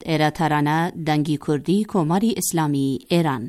ایراترانه دنگی کردی کماری اسلامی ایران.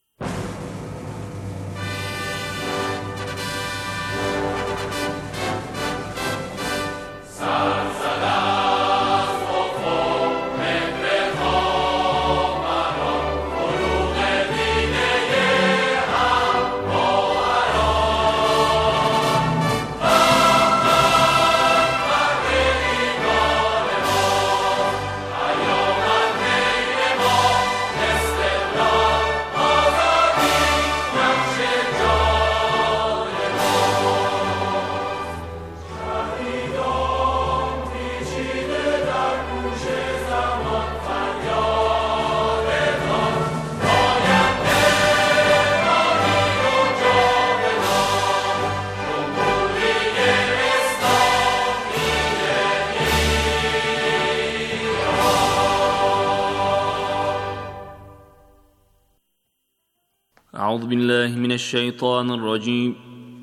أعوذ بالله من الشيطان الرجيم.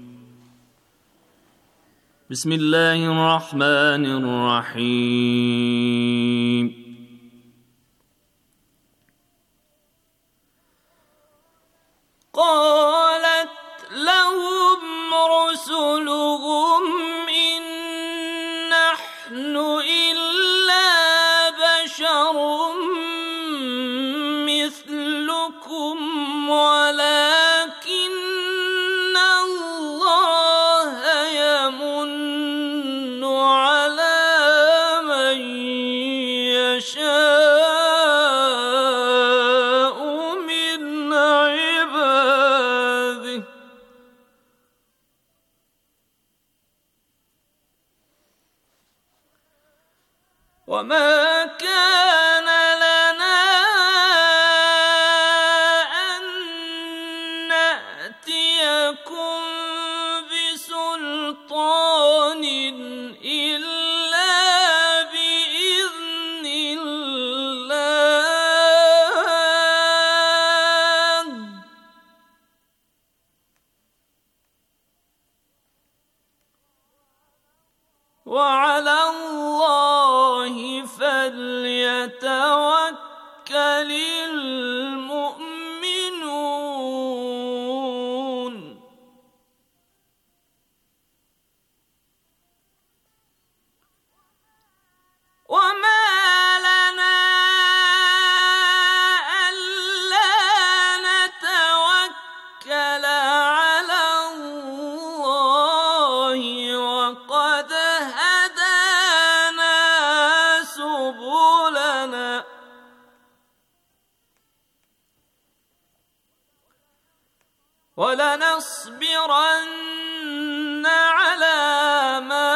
بسم الله الرحمن الرحيم. قالت لهم رسلهم إن نحن إلا بشر مثلكم ولكن الله يمن على من يشاء من عباده وما كان لنا أن نأتيكم بسلطان إلا بإذن الله وعلى الله فليتوكل المؤمنون وما لنا ألا نتوكل على الله وقد هدانا سبلنا ولنصبرن على ما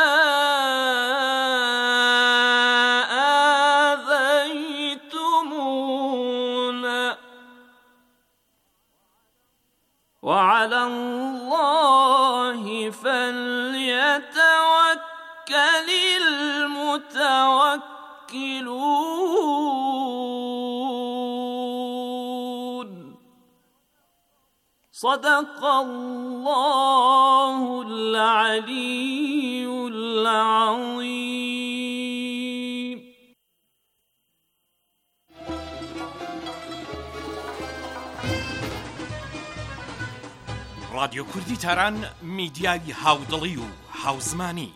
آذيتمونا وعلى الله فليتوكل المتوكلون. صدق الله العلي العظيم. رادیو کوردی تاران میدیای هاودڵی و هاوزمانی.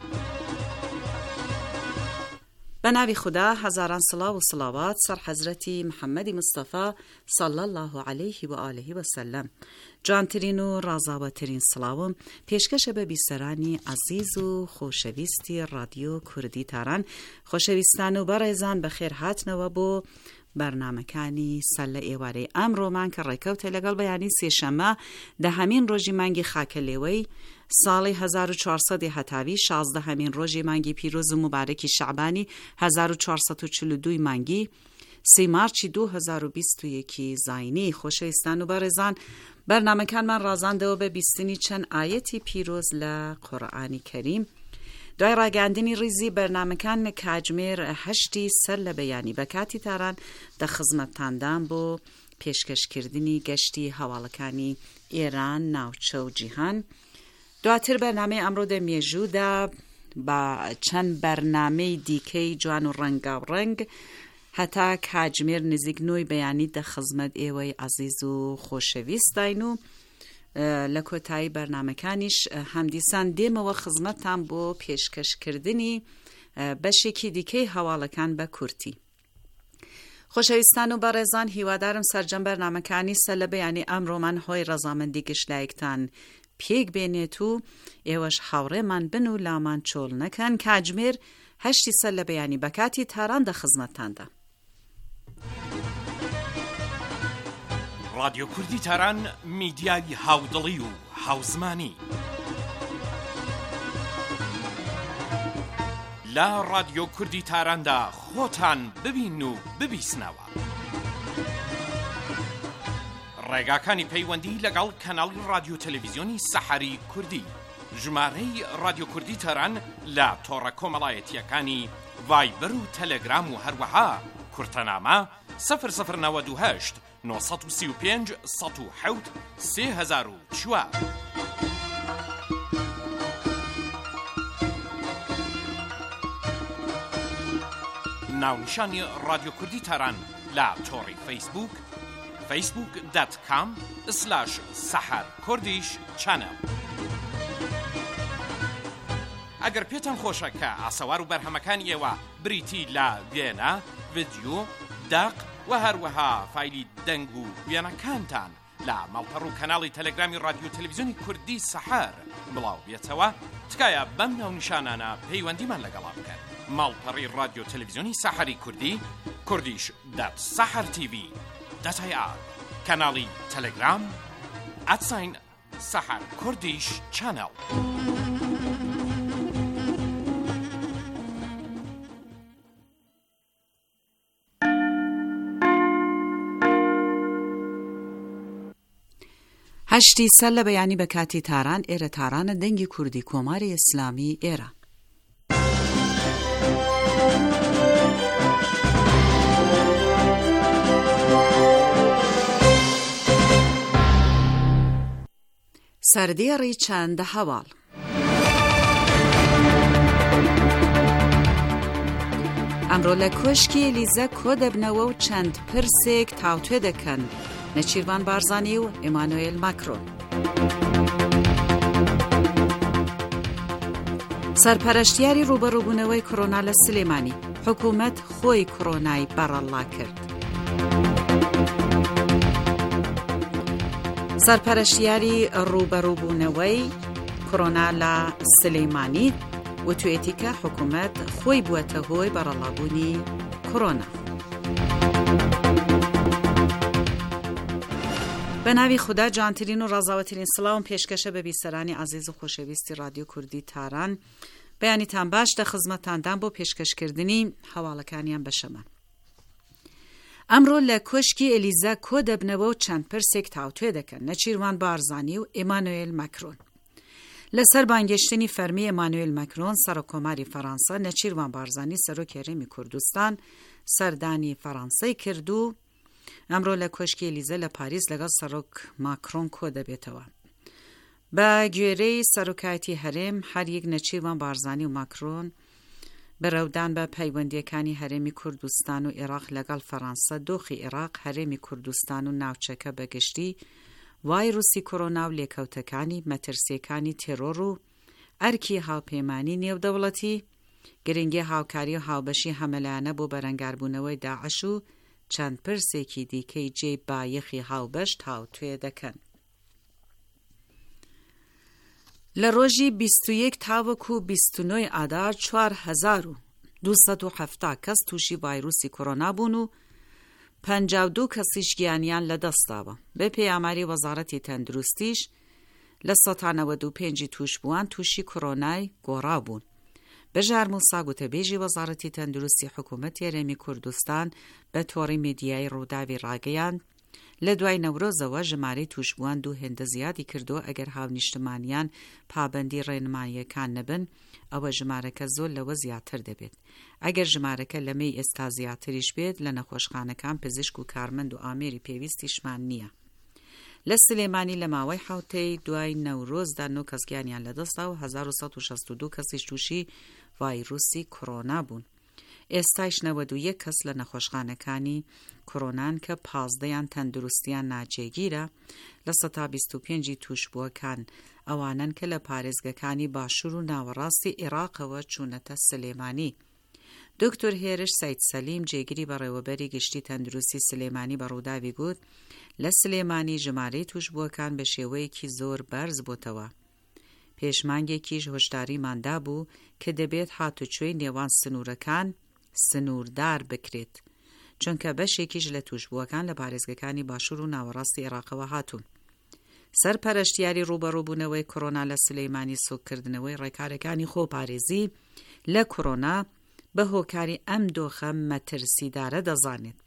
بنابی خدا هزاران صلاة و صلوات سر حضرت محمد مصطفى صلی الله علیه و آله و سلم. جوانترین و رازاوترین سلاوم پیشکش به بیسرانی عزیز و خوشویستی رادیو کوردی تاران. خوشویستان و برایزان بخیر هاتنەوە بۆ بەرنامەکانی سەر لە ئێوارەی ئەمڕۆمان کە ڕێکەوتە لەگەڵ بەیانی سێشەممە دەهەمین ڕۆژی مانگی خاکەلێوەی ساڵی 1400 هەتاوی 16هەمین ڕۆژی مانگی پیرۆز و مبارەکی شەعبانی 1442 مانگی 3 مارچی 2021 زاینی. خۆشەویستان و بەڕێزان بەرنامەکانمان ڕازاندەوە بە بیستنی چەند ئایەتی پیرۆز لە قورئانی کەریم. دوای ڕاگەاندنی ڕیزی بەرنامەکان کاتژمێر 8 سەر لە بەیانی بە کاتی تاران دە خزمەتتاندان بۆ پێشکەشکردنی گەشتی هەواڵەکانی ئێران ناوچە و جیهان. دواتر بەرنامەی ئەمڕۆ دەمێژوودا بە چەند بەرنامەی دیکەی جوان و ڕەنگاوڕەنگ هەتا کاتژمێر نزیک 9 بەیانی دەخزمەت ئێوەی عەزیز و خۆشەویستین و لە کۆتایی بەرنامەکانیش هەمدیسان دێمەوە خزمەتتان بۆ پێشکەشکردنی بەشێکی دیکەی هەواڵەکان بە کورتی. خۆشەویستان و بەڕێزان، هیوادارم سەرجەم بەرنامەکانی سە لە بەیانی ئەمڕۆمان هۆی ڕەزامەندی گشتلایەکتان پێک بێنێت و ئێوەش هاوڕێمان بن و لامان چۆڵ نەکەن. کاتژمێر 8 سە لە بەیانی بەکاتی تاران دەخزمەتتاندا. رادیۆ کوردی تاران میدیای هاودڵی و هاوزمانی لە رادیۆ کوردی تاراندا خۆتان ببین و ببیسنەوە. ڕێگاکانی پەیوەندی لەگەڵ کەناڵی رادیۆ تەلەڤیزیۆنی سەحەری کوردی، ژمارەی رادیۆ کوردی تاران لە تۆڕە کۆمەڵایەتیەکانی ڤایبەر و تەلەگرام و هەروەها کورتەنامە 0098 935 107 3004. ناونیشانی رادیۆ کوردی تاران لە تۆڕی فەیسبوک facebook.com/saharkurdish channel. ئەگەر پێتان خۆشە کە ئاسەوار و بەرهەمەکانی ئێوە بریتی لە وێنە، ڤیدیۆ، داق و هەروەها فایلی دەنگ و وێنەکانتان لە ماڵپەڕ و کەناڵی تەلەگرامی رادیۆ تەلەڤیزیۆنی کوردی سەحەر بڵاو بێتەوە، تکایە بەم ناونیشانانە پەیوەندیمان لەگەڵا بکەن. ماڵپەڕی رادیۆ تەلەڤیزیۆنی سەحەری کوردی kurdish.sahartv.ir، کەناڵی تەلەگرام @saharkurdish channel. هەشتی سەر لە بەیانی بەکاتی تاران. ئێرە تارانە دەنگی کوردی کۆماری ئیسلامی ئێرە. سەردێڕی چەندە هەواڵ. ئەمڕۆ لە کۆشکی ئێلیزە کۆ دەبنەوە و چەند پرسێک تاوتوێ دەکەن نەچیروان بارزانی و ئێمانوئێل ماکرۆن. سەرپەرشتیاری ڕوبەڕووبوونەوەی کۆرۆنا لە سلێمانی، حکوومەت خۆی کۆرۆنای بەڕەڵا کرد. سەرپەرشتیاری ڕوبەڕووبوونەوەی کۆرۆنا لە سلێمانی وتوێتی کە حکوومەت خۆی بووەتە هۆی بەڕەڵابوونی کۆرۆنا. بە ناوی خوددا جوانترین و ڕازاوەترین سڵاوم پێشکەشە بە بیسەرانی عەزیز و خۆشەویستی رادیۆ کوردی تاران. بەیانیتان باش دە خزمەتاندان بۆ پێشکەشکردنی هەواڵەکانیان بەشەمان. ئەمڕۆ لە کۆشکی ئێلیزە کۆ دەبنەوە و چەند پرسێک تاوتوێ دەکەن نەچیروان بارزانی و ئێمانوئێل ماکرۆن. لەسەر بانگێشتنی فەرمی ئێمانوئێل ماکرۆن سەرۆکۆماری فەڕەنسا، نەچیروان بارزانی سەرۆکی هەرێمی کوردستان سەردانی فەڕەنسای کرد و ئەمڕۆ لە کۆشکی ئێلیزە لە پاریس لەگەڵ سەرۆک ماکرۆن کۆ دەبێتەوە. بە گوێرەی سەرۆکایەتی هەرێم هەر یەک نەچیروان بارزانی و ماکرۆن بەڕێوەدان بە پەیوەندیەکانی هەرێمی کوردستان و عێراق لەگەڵ فەڕەنسا، دۆخی عێراق، هەرێمی کوردستان و ناوچەکە بەگشتی ڤایرۆسی کۆرۆنا و لێکەوتەکانی مەترسیەکانی تێرۆر و ئەرکی هاوپەیمانی نێودەوڵەتی، گرنگی هاوکاری و هاوبەشی هەمەلایانە بۆ بەرەنگاربوونەوەی داعش و چەند پرسێکی دیکەی جێ بایەخی هاوبەش تاوتوێ دەکەن. لە ڕۆژی 21 تاوەکو 29 ئادار 4270 کەس تووشی ڤایرۆسی کۆرۆنا بوون و 52 کەسیش گیانیان لەدەستاوە. بە پێیاماری وەزارەتی تەندروستیش لە 195 تووش بووان تووشی کۆرۆنای گۆڕا بوون. بەژار موسا گوتەبێژی وەزارەتی تەندروستی حکوومەتی هەرێمی کوردستان بە تۆڕی میدیای ڕووداوی ڕاگەیاند لە دوای نەورۆزەوە ژمارەی تووشبووان 2 هێندە زیادی کردووە. ئەگەر هاونیشتمانیان پابەندی ڕێنماییەکان نەبن ئەوە ژمارەکە زۆر لەوە زیاتر دەبێت. ئەگەر ژمارەکە لە مەی ئێستا زیاتریش بێت لە نەخۆشخانەکان پزیشک و کارمەند و ئامێری پێویستیشمان نییە. لە سلێمانی لە ماوەی حوتەی دوای نەورۆزدا 9 کەس گیانیان لەدەستا و 1162 کەسیش تووشی ڤایرۆسی کۆرۆنا بوون. ئێستایش 91 کەس لە نەخۆشخانەکانی کۆرۆنان کە 15یان تەندروستیان ناجێگیرە لە 125 توشبووەکان ئەوانن کە لە پارێزگەکانی باشوور و ناوەڕاستی عێراقەوە چوونەتە سلێمانی. دکتۆر هێرش سەید سەلیم جێگیری بەڕێوەبەری گشتی تەندروستی سلێمانی بە ڕووداوی گوت لە سلێمانی ژمارەی توشبووەکان بە شێوەیەکی زۆر بەرز بووتەوە. پێشمانگێکیش هۆشداریماندا بوو کە دەبێت هاتوچۆی نێوان سنوورەکان سنووردار بکرێت، چونکە بەشێکیش لە توشبووەکان لە پارێزگەکانی باشوور و ناوەڕاستی عێراقەوە هاتوون. سەرپەرشتیاری ڕوبەڕووبوونەوەی کۆرۆنا لە سلەیمانی سوککردنەوەی ڕێکارەکانی خۆپارێزی لە کۆرۆنا بە هۆکاری ئەم دۆخە مەترسیدارە دەزانێت.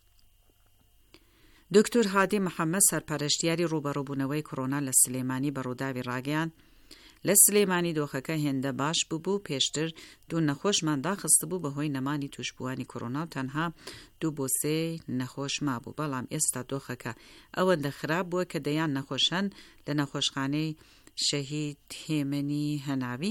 دکتۆر هادی محەممەد سەرپەرشتیاری ڕوبەڕووبوونەوەی کۆرۆنا لە سلێمانی بە ڕووداوی ڕاگەیان لە سلێمانی دۆخەکە هێندە باش بوو پێشتر دوو نەخۆشمان داخست بوو بەهۆی نەمانی توشبووانی کۆرۆنا و تەنها 2 بۆ 3 نەخۆش مابوو، بەڵام ئێستا دۆخەکە ئەوەندە خراپ بووە کە دەیان نەخۆشەن لە نەخۆشخانەی شەهید هێمنی هەناوی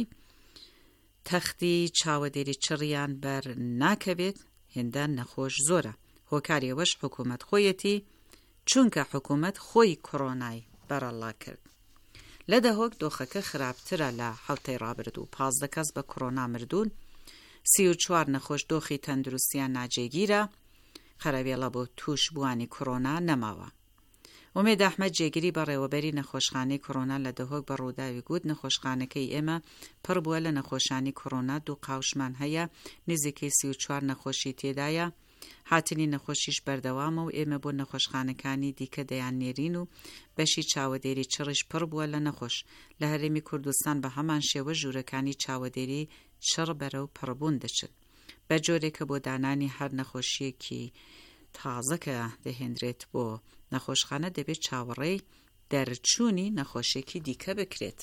تەختی چاوەدێری چڕیان بەر ناکەوێت، هێندە نەخۆش زۆرە. هۆکاریەوەش حکوومەت خۆیەتی، چونکە حکوومەت خۆی کۆرۆنای بەرەڵا کرد. لە دەهۆک دۆخەکە خراپترە لە هەڵتەی ڕابردوو، 15 کەس بە کۆرۆنا مردوون، 34 نەخۆش دۆخی تەندروستیان ناجێگیرە، خەرەوێڵە بۆ توشبووانی کۆرۆنا نەماوە. ئومێد ئەحمەد جێگیری بە ڕێوەبەری نەخۆشخانەی کۆرۆنا لە دەهۆک بە ڕووداوی گوت نەخۆشخانەکەی ئێمە پڕ بووە لە نەخۆشانی کۆرۆنا، 2 قاوشمان هەیە، نزیکەی 34 نەخۆشی تێدایە، هاتنی نەخۆشیش بەردەوامە و ئێمە بۆ نەخۆشخانەکانی دیکە دەیان نێرین و بەشی چاوەدێری چڕش پڕ بووە لە نەخۆش. لە هەرێمی کوردستان بە هەمان شێوە ژوورەکانی چاوەدێری چڕ بەرەو پڕبوون دەچن، بە جۆرێکە بۆ دانانی هەر نەخۆشیەکی تازەکە دەهێنرێت بۆ نەخۆشخانە دەبێت چاوەڕێی دەرچوونی نەخۆشیێکی دیکە بکرێت.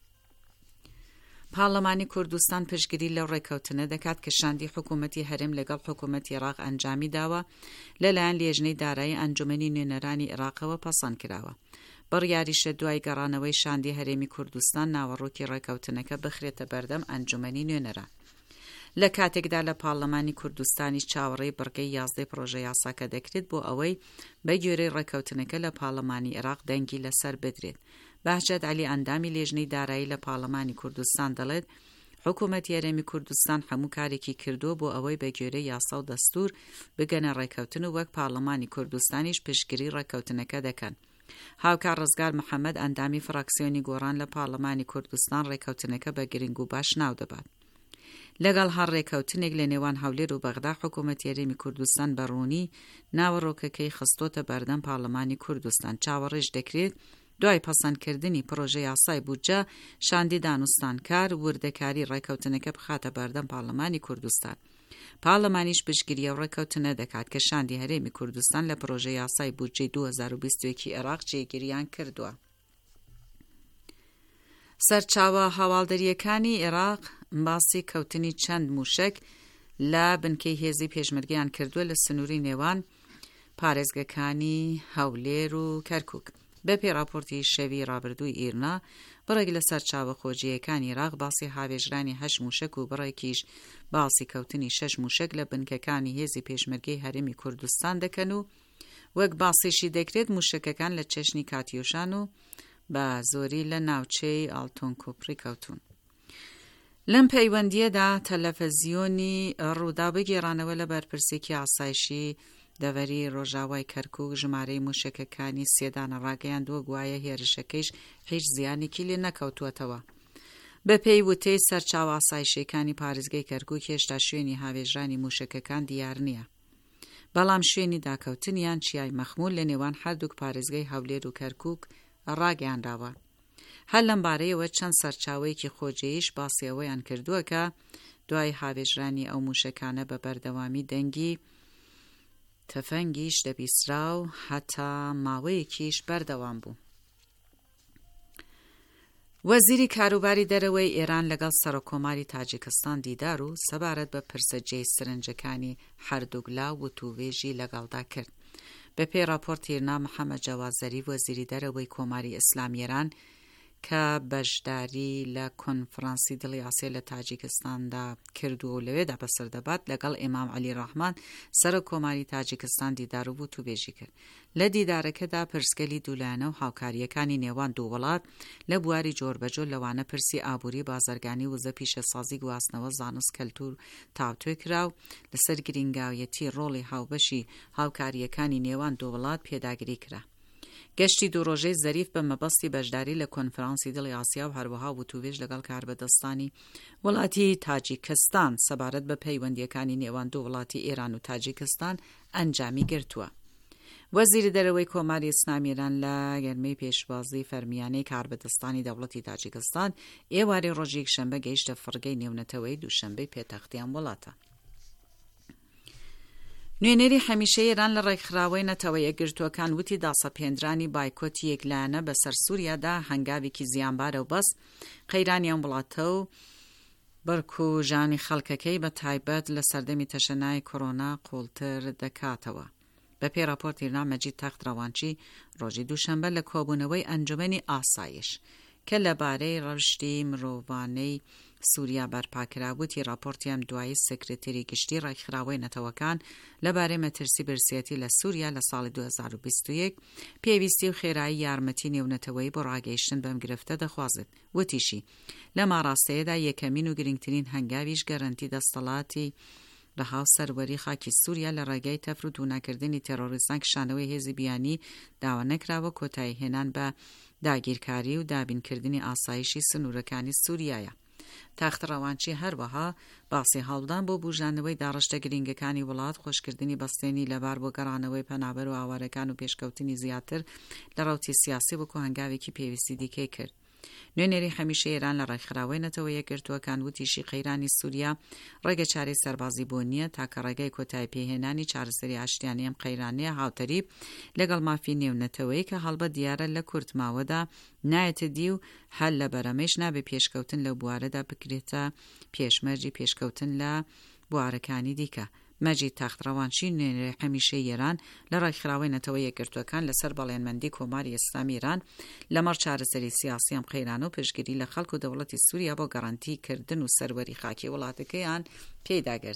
پارلەمانی کوردستان پشتگیری لەو ڕێکەوتنە دەکات کە شاندی حکوومەتی هەرێم لەگەڵ حکوومەتی عێراق ئەنجامی داوە لەلایەن لێژنەی دارایی ئەنجومەنی نوێنەرانی عێراقەوە پەسەند کراوە. بڕیاریشە دوای گەڕانەوەی شاندی هەرێمی کوردستان ناوەڕۆکی ڕێکەوتنەکە بخرێتە بەردەم ئەنجومەنی نوێنەران. لە کاتێکدا لە پارلەمانی کوردستانی چاوەڕێی بڕگەی 11 پرۆژە یاساکە دەکرێت بۆ ئەوەی بە گوێرەی ڕێکەوتنەکە لە پارلەمانی عێراق دەنگی لەسەر بدرێت. بەهجەت عەلی ئەندامی لێژنەی دارایی لە پارلەمانی کوردستان دەڵێت حکوومەتی هەرێمی کوردستان هەموو کارێکی کردووە بۆ ئەوەی بە گوێرەی یاسا و دەستوور بگەنە ڕێکەوتن و وەک پارلەمانی کوردستانیش پشتگیری ڕێکەوتنەکە دەکەن. هاوکار ڕزگار محەممەد ئەندامی فراکسیۆنی گۆڕان لە پارلەمانی کوردستان ڕێکەوتنەکە بە گرنگ و باش ناو دەبات. لەگەڵ هەر ڕێکەوتنێک لە نێوان هەولێر و بەغدا حکوومەتی هەرێمی کوردستان بەڕوونی ناوەڕۆکەکەی خستۆتە بەردەم پارلەمانی کوردستان. چاوەڕێژ دەکرێت دوای پەسەندکردنی پرۆژە یاسای بودجە شاندی دانوستانکار وردەکاری ڕێکەوتنەکە بخاتە بەردەم پارلەمانی کوردستان. پارلەمانیش پشتگیری ئەو ڕێکەوتنە دەکات کە شاندی هەرێمی کوردستان لە پرۆژە یاسای بودجەی 2021 عێراق جێگیریان کردووە. سەرچاوە هەواڵدەریەکانی عێراق باسی کەوتنی چەند موشک لە بنکەی هێزی پێشمەرگەیان کردووە لە سنووری نێوان پارێزگەکانی هەولێر و کەرکووک. بە پێڕاپۆرتی شەوی ڕابردووی ئیرنا بڕێک لە سەرچاوە خۆجیەکانی عێراق باسی هاوێژرانی 8 موشک و بڕێکیش باسی کەوتنی 6 موشک لە بنکەکانی هێزی پێشمەرگەی هەرێمی کوردستان دەکەن و وەک باسیشی دەکرێت موشکەکان لە چەشنی کاتیۆشان و بە زۆری لە ناوچەی ئاڵتۆن کوپڕی کەوتون. لەم پەیوەندیەدا تەلەڤیزیۆنی ڕوودا بگێڕانەوە لە بەرپرسێکی ئاسایشی دەڤەری ڕۆژاوای کەرکووک ژمارەی موشکەکانی 3 دانە ڕاگەیاندووە، گوایە هێرشەکەیش هیچ زیانێکی لێ نەکەوتووەتەوە. بە پێی وتەی سەرچاوە ئاسایشیەکانی پارێزگای کەرکووک هێشتا شوێنی هاوێژرانی موشکەکان دیار نییە، بەڵام شوێنی داکەوتنیان چیای مەخمول لە نێوان هەردووک پارێزگای هەولێر و کەرکووک ڕاگەیانداوە. هەر لەم بارەیەوە چەند سەرچاوەیەکی خۆجێیش باسی ئەوەیان کردووە کە دوای هاوێژرانی ئەو موشکانە بە بەردەوامی دەنگی تەفەنگیش دەبیسترا و هەتا ماوەیەکیش بەردەوام بوو. وەزیری کاروباری دەرەوەی ئێران لەگەڵ سەرۆکۆماری تاجیکستان دیدار و سەبارەت بە پرسەجێی سرنجەکانی هەردووگلا وتووێژی لەگەڵدا کرد. بە پێی راپۆرت ئیرنا محەممەد جەواد زەریف وەزیری دەرەوەی کۆماری ئیسلامی ئێران کە بەشداری لە کۆنفرانسی دڵی ئاسیا لە تاجیکستاندا کردو و لەوێدا بەسەردەبات لەگەڵ ئیمام عەلی ڕەحمان سەرۆ کۆماری تاجیکستان دیدار و تووبێژی کرد. لە دیدارەکەدا پرسگەلی دوولایەنە و هاوکاریەکانی نێوان دوو وڵات لە بواری جۆربەجۆر لەوانە پرسی ئابووری، بازرگانی، وزە پیشەسازی، گواستنەوە، زانست، کەلتور تاوتوێ کرا و لەسەر گرنگاویەتی ڕۆڵی هاوبەشی هاوکاریەکانی نێوان دوو وڵات پێداگری کرا. گەشتی دوو ڕۆژەی زەریف بە مەبەستی بەشداری لە کۆنفرانسی دڵی ئاسیا و هەروەها وتووێژ لەگەڵ کاربەدەستانی وڵاتی تاجیکستان سەبارەت بە پەیوەندیەکانی نێوان دوو وڵاتی ئێران و تاجیکستان ئەنجامی گرتووە. وەزیری دەرەوەی کۆماری ئیسلامی ئێران لە گەرمەی پێشوازی فەرمیانەی کاربەدەستانی دەوڵەتی تاجیکستان ئێوارەی ڕۆژی یەکشەمبە گەیشتە فڕگەی نێونەتەوەی دووشەمبەی پێتەختیان وڵاتە. نوێنەری هەمیشەی ئێران لە ڕێکخراوەی نەتەوە یەکگرتووەکان وتی داسەپێنرانی بایکۆتی یەکلایەنە بەسەر سووریادا هەنگاوێکی زیانبارە و بەس قەیرانیان وڵاتە و بەرک و ژانی خەڵکەکەی بە تایبەت لە سەردەمی تەشەنای کۆڕۆنا قوڵتر دەکاتەوە. بە پێی راپۆرتی مەجید تەخت ڕەوانچی ڕۆژی دووشەمبە لە کۆبوونەوەی ئەنجومەنی ئاسایش کە لەبارەی ڕەشتی مرۆڤانەی سووریا بەرپاکراوتی راپۆرتیان دوایی سکرتێری گشتی ڕێکخراوەی نەتەوەکان لەبارەی مەترسی برسێتی لە سووریا لە ساڵی 2021 پێویستی و خێرایی یارمەتی نێونەتەوەی بۆ ڕاگەیشتن بەم گرفتە دەخوازێت. وتیشی لە ماڕاستەیەدا یەکەمین و گرنگترین هەنگاویش گەرانتی دەستەڵاتی لە هاو سەروەری خاکی سووریا لە ڕێگای تەفر و دووناکردنی تێرۆریستان کشانەوەی هێزی بیانی داوا نەکراوە کۆتایی هێنان بە داگیرکاری و دابینکردنی ئاسایشی سنوورەکانی سووریایە. تەخت ڕەوانچی هەروەها باسی هەڵدان بۆ بوژانەوەی داڕشتە گرنگەکانی وڵات، خۆشکردنی بەستێنی لەبار بۆ گەڕانەوەی پەنابەر و ئاوارەکان و پێشکەوتنی زیاتر لە ڕەوتی سیاسی وەکو هەنگاوێکی پێویستی دیکەی کرد. نوێنەری هەمیشە ئێران لە ڕێکخراوەی نەتەوە یەکگرتووەکان وتیشی قەیرانی سووریا ڕێگە چارەی سەربازی بۆ نییە تاکە ڕێگای کۆتایی پێهێنانی چارەسەری ئاشتیانی ئەم قەیرانەیە هاوتەریب لەگەڵ مافی نێونەتەوەی کە هەڵبە دیارە لە کورتماوەدا نایەتە دی و هەل لە بەرەمەش نابێ پێشکەوتن لە بوارەدا بکرێتە پێشمەرجی پێشکەوتن لە بوارەکانی دیکە. مەجید تەخت ڕەوانچی نوێنەری هەمیشەی ئێران لە ڕێکخراوەی نەتەوە یەکگرتووەکان لەسەر بەڵێنمەندی کۆماری ئیسلامی ئێران لەمەڕ چارەسەری سیاسی ئەم قەیرانە و پشتگیری لە خەڵک و دەوڵەتی سووریا بۆ گەڕانتی کردن و سەروەری خاکی وڵاتەکەیان پێداگرت.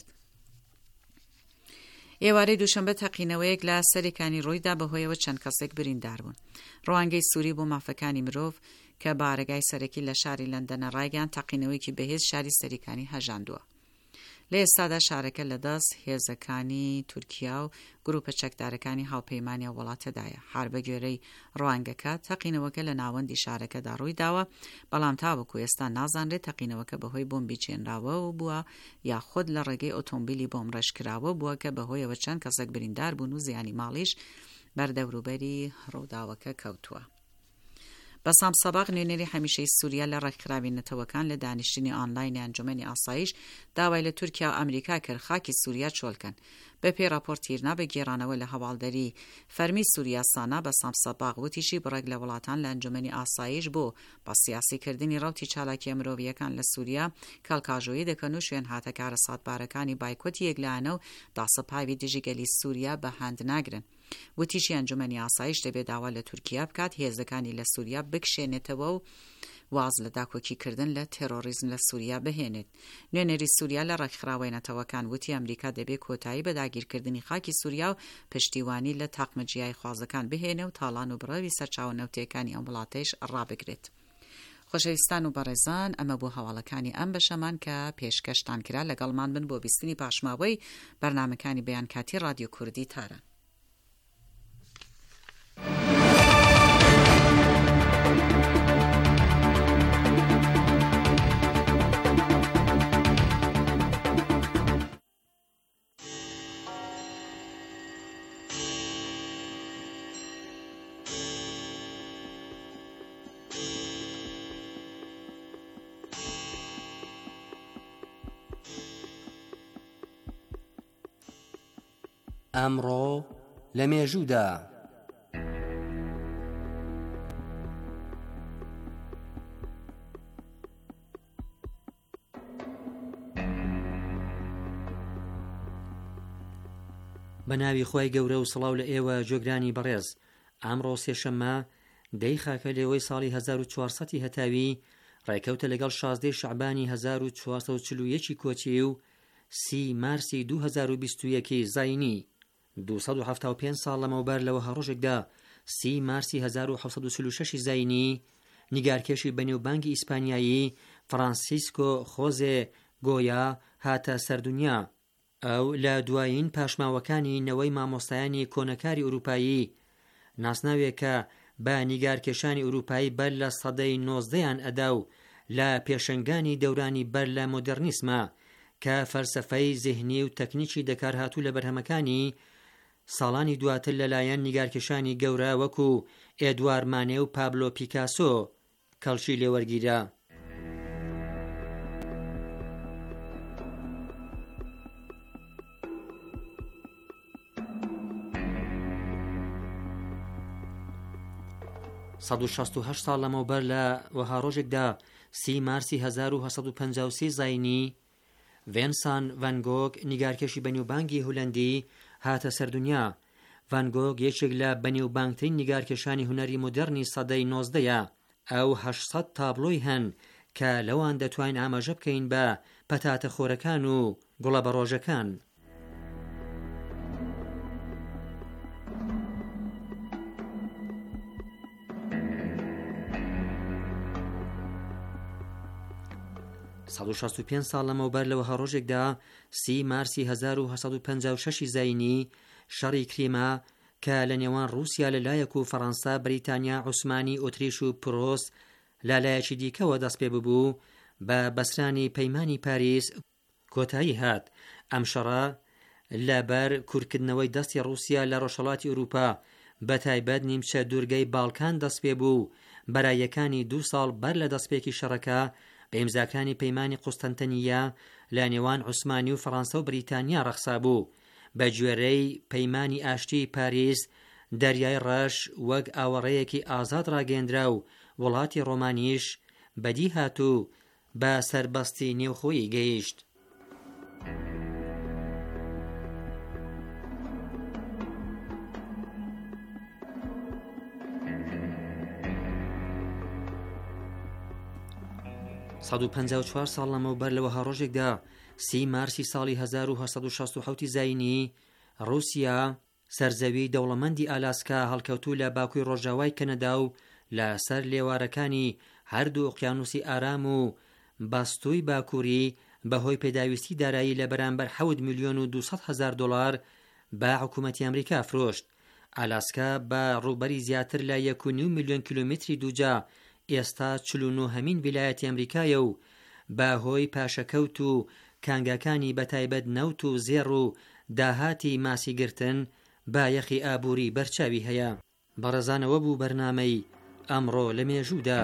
ئێوارەی دووشەمبە تەقینەوەیەک لە سەرەکانی ڕۆیدا بەهۆیەوە چەند کەسێک بریندار بوون. ڕەوانگەی سووری بۆ مافەکانی مرۆڤ کە بارگای سەرەکی لە شاری لەندەنە ڕایگەیاند تەقینەوەیەکی بەهێز شاری سەرەکانی هەژاندووە. لە ئێستادا شارەکە لە دەست هێزەکانی تورکیا و گروپە چەکدارەکانی هاوپەیمانی وڵاتەدایە. هەر بە گوێرەی ڕوانگەکە تەقینەوەکە لە ناوەندی شارەکەدا ڕووی داوە، بەڵام تاوەکو ئێستا نازانرێت تەقینەوەکە بەهۆی بۆمبی چێنراوە و بووە یاخود لە ڕێگەی ئۆتۆمبیلی بۆم ڕێژکراوە بووە کە بەهۆیەوە چەند کەسێک بریندار بوون و زیانی ماڵیش بەردەوروبەری ڕووداوەکە کەوتووە. بەسام سەباق نوێنەری هەمیشەی سووریا لە ڕێکخراوی نەتەوەکان لە دانیشتنی ئۆنلاینی ئەنجومەنی ئاسایش داوای لە تورکیا و ئەمریکا کرد خاکی سووریا چۆڵکەن. بە پێی راپۆرتیرنا بە گێڕانەوە لە هەواڵدەری فەرمی سووریا سانا بەسام سەباق وتیشی بڕێک لە وڵاتان لە ئەنجومەنی ئاسایش بۆ بە سیاسیکردنی ڕەوتی چالاکیە مرۆڤیەکان لە سووریا کەڵکاژۆیی دەکەن و شوێن هاتەکارە ساتبارەکانی بایکۆتی یەکلایەنە و داسەپاوی دژیگەلی سووریا بەهاند ناگرن. وتیشی ئەنجومەنی ئاسایش دەبێت داوا لە تورکیا بکات هێزەکانی لە سووریا بکشێنێتەوە و واز لە داکۆکیکردن لە تێرۆریزم لە سووریا بهێنێت. نوێنەری سووریا لە ڕێکخراوەی نەتەوەکان وتی ئەمریکا دەبێت کۆتایی بە داگیرکردنی خاکی سووریا و پشتیوانی لە تاقمەجیای خوازەکان بهێنێ و تاڵان و بڕەوی سەرچاوە نەوتەیەکانی ئەم وڵاتەیش ڕابگرێت. خۆشەویستان و بەڕێزان، ئەمە بۆ هەواڵەکانی ئەم بەشەمان کە پێشکەشتان کرا. لەگەڵمان بن بۆ بیستنی پاشماوەی بەرنامەکانی بەیانکاتی رادیۆ کوردی تارە. ئەمڕۆ لە مێژوودا بە ناوی خۆی گەورە و سڵاو لە ئێوە جۆگرانی بەڕێز. ئەمڕۆ سێشەممە دەی خاکە لێوەی ساڵی 1400 هەتاوی ڕێکەوتە لەگەڵ 16 شەعبانی 1441 کۆچی و 30 مارسی 2021 زاینی 275 ساڵ لەمەوبەر لەوە هەڕۆژێکدا 30 مارسی 1736 زاینی نیگارکێشی بەنێوبانگی ئیسپانیایی فرانسیسکۆ خۆزێ گۆیا هاتە سەردونیا. ئەو لە دوایین پاشماوەکانی نەوەی مامۆستایانی کۆنەکاری ئوروپایی ناسناوێکە بە نیگارکێشانی ئوروپایی بەر لە سەدەی 19یان ئەدا و لە پێشنگانی دەورانی بەر لە مۆدرنیسمە کە فەلسەفەی زیهنی و تەکنیکی دەکارهاتوو لە بەرهەمەکانی ساڵانی دواتر لەلایەن نیگارکێشانی گەورە وەکو ئێدوار مانێ و پابلۆ پیکاسۆ کەڵکی لێوەرگیرە. سەد و 68 ساڵ لەمەوبەر لە وەها ڕۆژێکدا 30 مارسی 1953 زاینی ڤێنسان ڤان گۆگ نیگارکێشی بەنێوبانگی هۆلەندی هاتە سەردونیا. ڤان گۆگ یەکێک لە بەنێوبانگترین نیگارکێشانی هونەری مۆدرنی سەدەی 19یە. ئەو 800 تابلۆی هەن کە لەوان دەتوانین ئاماژە بکەین بە پەتاتە خۆرەکان و گوڵە بەڕۆژەکان. سەد و 65 ساڵ لەمەوبەر لەوە هەڕۆژێکدا 30 مارسی 1956 زاینی شەڕی کریما کە لە نێوان رووسیا لەلایەک و فەڕەنسا بریتانیا عوسمانی ئۆتریش و پرۆس لالایەکی دیکەوە دەست پێ ببوو بە بەسرانی پەیمانی پاریس کۆتایی هات. ئەم شەڕە لەبەر کورتکردنەوەی دەستی رووسیا لە ڕۆژهەڵاتی ئوروپا بە تایبەت نیمچە دوورگەی باڵکان دەست پێ بوو. بەرایەکانی 2 ساڵ بەر لە دەستپێکی شەڕەکە بە ئیمزاکانی پەیمانی قوستەنتەنیە لە نێوان عوسمانی و فەڕەنسا و بریتانیا ڕەخسا بوو. بە گوێرەی پەیمانی ئاشتی پاریس دەریای ڕەش وەک ئاوەڕەیەکی ئازاد ڕاگەیەندرا و وڵاتی ڕۆمانیش بەدی هاتوو بە سەربەستی نێوخۆیی گەیشت. سەد و 54 ساڵ لەمەوبەر لەوە هەڕۆژێکدا 30 مارسی ساڵی 1967 زاینی رووسیا سەرزەوی دەوڵەمەندی ئالاسکا هەڵکەوتوو لە باکووری ڕۆژاوای کەنەدا و لەسەر لێوارەکانی هەردوو ئۆقیانوسی ئارام و باستووی باکووری بەهۆی پێداویستی دارایی لە بەرامبەر 7 ملیۆن و 200 هەزار دۆلار بە حکوومەتی ئەمریکا فرۆشت. ئالاسکا بە ڕووبەری زیاتر لە 1.5 ملیۆن کیلومتری دووجا ئێستا 49هەمین ویلایەتی ئەمریکایە و بەهۆی پاشەکەوت و کانگاکانی بەتایبەت نەوت و زێڕ و داهاتی ماسیگرتن با یەخی ئابووری بەرچاوی هەیە. بەڕێزانەوە بوو بەرنامەی ئەمڕۆ لە مێژوودا.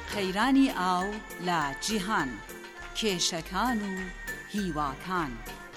قەیرانی ئاو لە جیهان، کێشەکان و هیواکان.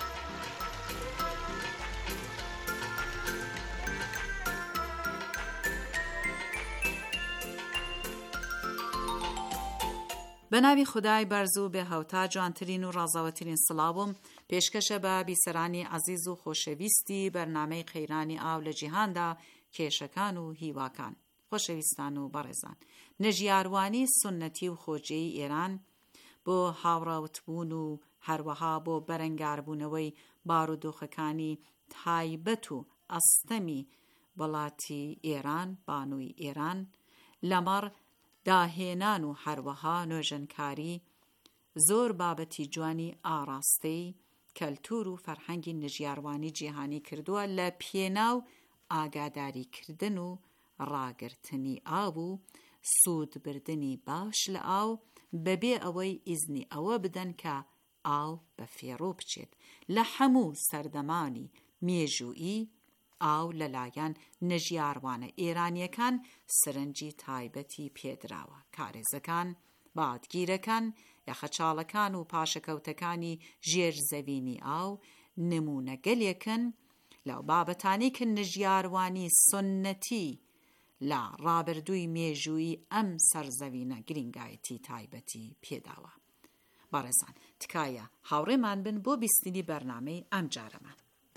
بە ناوی خودای بەرز و بێ هەوتا جوانترین و ڕازاوەترین سڵاوم پێشکەشە بە بیسەرانی عەزیز و خۆشەویستی بەرنامەی قەیرانی ئاو لە جیهاندا، کێشەکان و هیواکان. خۆشەویستان و بەڕێزان، نەژیاروانی سونەتی و خۆجێی ئێران بۆ هاوڕاوتبوون و هەروەها بۆ بەرەنگاربوونەوەی بارودۆخەکانی تایبەت و ئەستەمی وڵاتی ئێران، بانووی ئێران، لەمەڕ داهێنان و هەروەها نوێژەنکاری زۆر بابەتی جوانی ئاڕاستەی کەلتور و فەرهەنگی نەژیاروانی جیهانی کردووە لە پێناو ئاگاداریکردن و ڕاگرتنی ئاو و سوودبردنی باش لە ئاو بەبێ ئەوەی ئیزنی ئەوە بدەن کە ئاو بە فێڕۆ بچێت. لە هەموو سەردەمانی مێژوویی ئاو لەلایەن نەژیاروانە ئێرانیەکان سرنجی تایبەتی پێدراوە. کارێزەکان، بادگیرەکان، یەخەچاڵەکان و پاشەکەوتەکانی ژێرزەوینی ئاو نمونەگەلێکن لەو بابەتانی کە نەژیاروانی سنەتی لە ڕابردووی مێژووی ئەم سەرزەوینە گرنگایەتی تایبەتی پێداوە. بەڕێزان، تکایە هاوڕێمان بن بۆ بیستنی بەرنامەی ئەم جارەمان.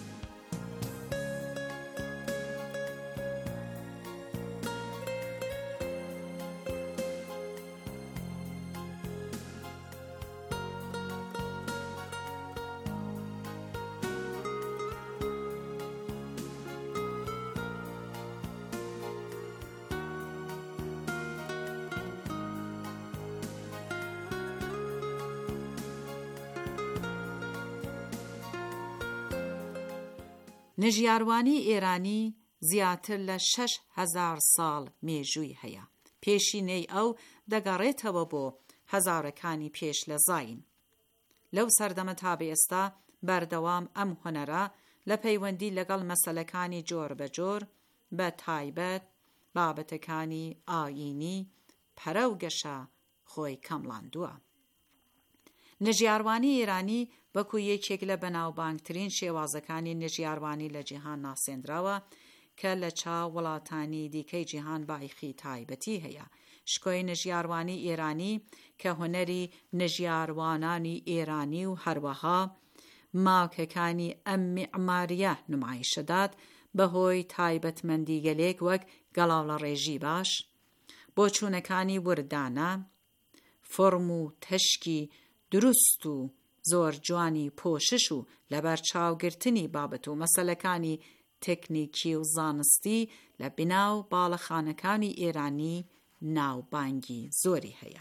نەژیاروانی ئێرانی زیاتر لە 6,000 ساڵ مێژووی هەیە. پێشینەی ئەو دەگەڕێتەوە بۆ هەزارەکانی پێش لە زاین. لەو سەردەمە تا بە ئێستا بەردەوام ئەم هونەرە لە پەیوەندی لەگەڵ مەسەلەکانی جۆر بە جۆر بە تایبەت بابەتەکانی ئایینی پەرە و گەشە خۆی کەمڵاندووە. نەژیاروانی ئێرانی وەکو یەکێک لە بەناوبانگترین شێوازەکانی نەژیاروانی لە جیهان ناسێنراوە کە لە چاو وڵاتانی دیکەی جیهان بایخی تایبەتی هەیە. شکۆی نەژیاروانی ئێرانی کە هونەری نەژیاروانانی ئێرانی و هەروەها ماکەکانی ئەم میعماریە نمایشەدات بەهۆی تایبەتمەندی گەلێک وەک گەڵاڵە ڕێژی باش، بۆچوونەکانی وردانە، فۆرم و تەشکی دروست و زۆر جوانی پۆشش و لەبەرچاوگرتنی بابەت و مەسەلەکانی تەکنیکی و زانستی لە بناو باڵەخانەکانی ئێرانی ناوبانگی زۆری هەیە.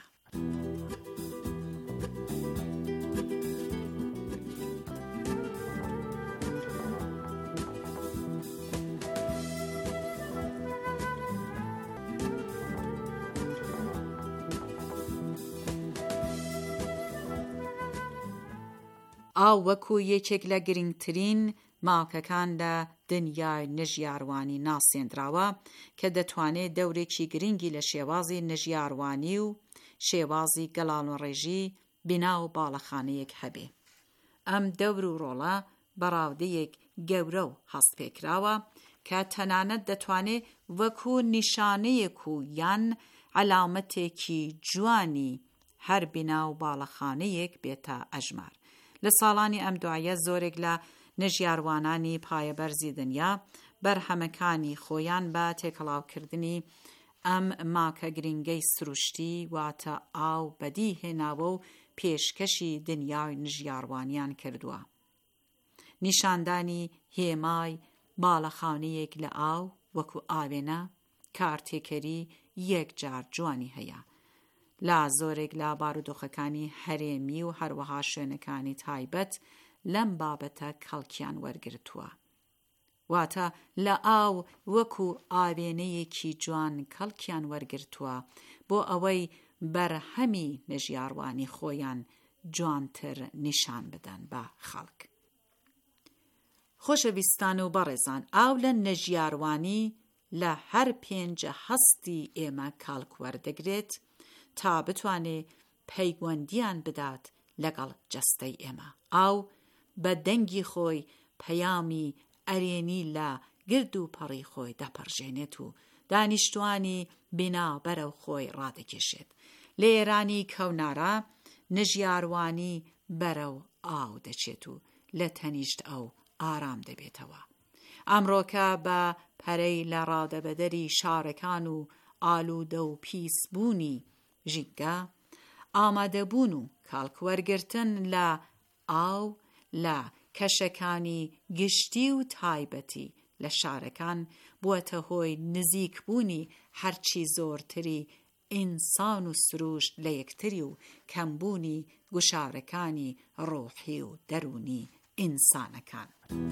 ئاو وەکو یەکێک لە گرنگترین ماکەکان لە دنیای نەژیاروانی ناسێنراوە کە دەتوانێت دەورێکی گرنگی لە شێوازی نەژیاروانی و شێوازی گەڵاڵوڕێژی بناو باڵەخانەیەک هەبێ. ئەم دەور و ڕۆڵە بەڕاودەیەک گەورە و هەستپێکراوە کە تەنانەت دەتوانێت وەکو نیشانەیەک و یان عەلامەتێکی جوانی هەر بناو باڵەخانەیەک بێتە ئەژمار. لە ساڵانی ئەم دوایە زۆرێک لە نەژیاروانانی پایەبەرزی دنیا بەرهەمەکانی خۆیان بە تێکەڵاوکردنی ئەم ماکە گرنگەی سروشتی واتە ئاو بەدی هێناوە و پێشکەشی دنیای نەژیاروانیان کردووە. نیشاندانی هێمای باڵەخانەیەک لە ئاو وەکو ئاوێنە کارتێکەری یەکجار جوانی هەیە. لا زۆرێک لە بارودۆخەکانی هەرێمی و هەروەها شوێنەکانی تایبەت لەم بابەتە کەڵکیان وەرگرتووە. واتە لە ئاو وەکو ئاوێنەیەکی جوان کەڵکیان وەرگرتووە بۆ ئەوەی بەرهەمی نەژیاروانی خۆیان جوانتر نیشان بدەن بە خەڵک. خۆشەویستان و بەڕێزان، ئاو لە نەژیاروانی لە هەر پێنج هەستی ئێمە کەڵک وەردەگرێت تا بتوانێ پەیوەندیان بدات لەگەڵ جەستەی ئێمە. ئاو بە دەنگی خۆی پەیامی ئەرێنی لە گرد و پەڕی خۆی دەپەڕژێنێت و دانیشتوانی بنا بەرەو خۆی ڕادەکێشێت. لە ئێرانی کەونارا نژیاروانی بەرەو ئاو دەچێت و لە تەنیشت ئەو ئارام دەبێتەوە. ئەمڕۆکە بە پەرەی لە ڕادەبەدەری شارەکان و ئالوودە و پیسبوونی ژینگە، ئامادەبوون و کاڵکوەرگرتن لە ئاو لە کەشەکانی گشتی و تایبەتی لە شارەکان بووەتە هۆی نزیکبوونی هەرچی زۆرتری ئینسان و سروشت لە یەکتری و کەمبوونی گوشارەکانی ڕۆحی و دەرونی ئینسانەکان.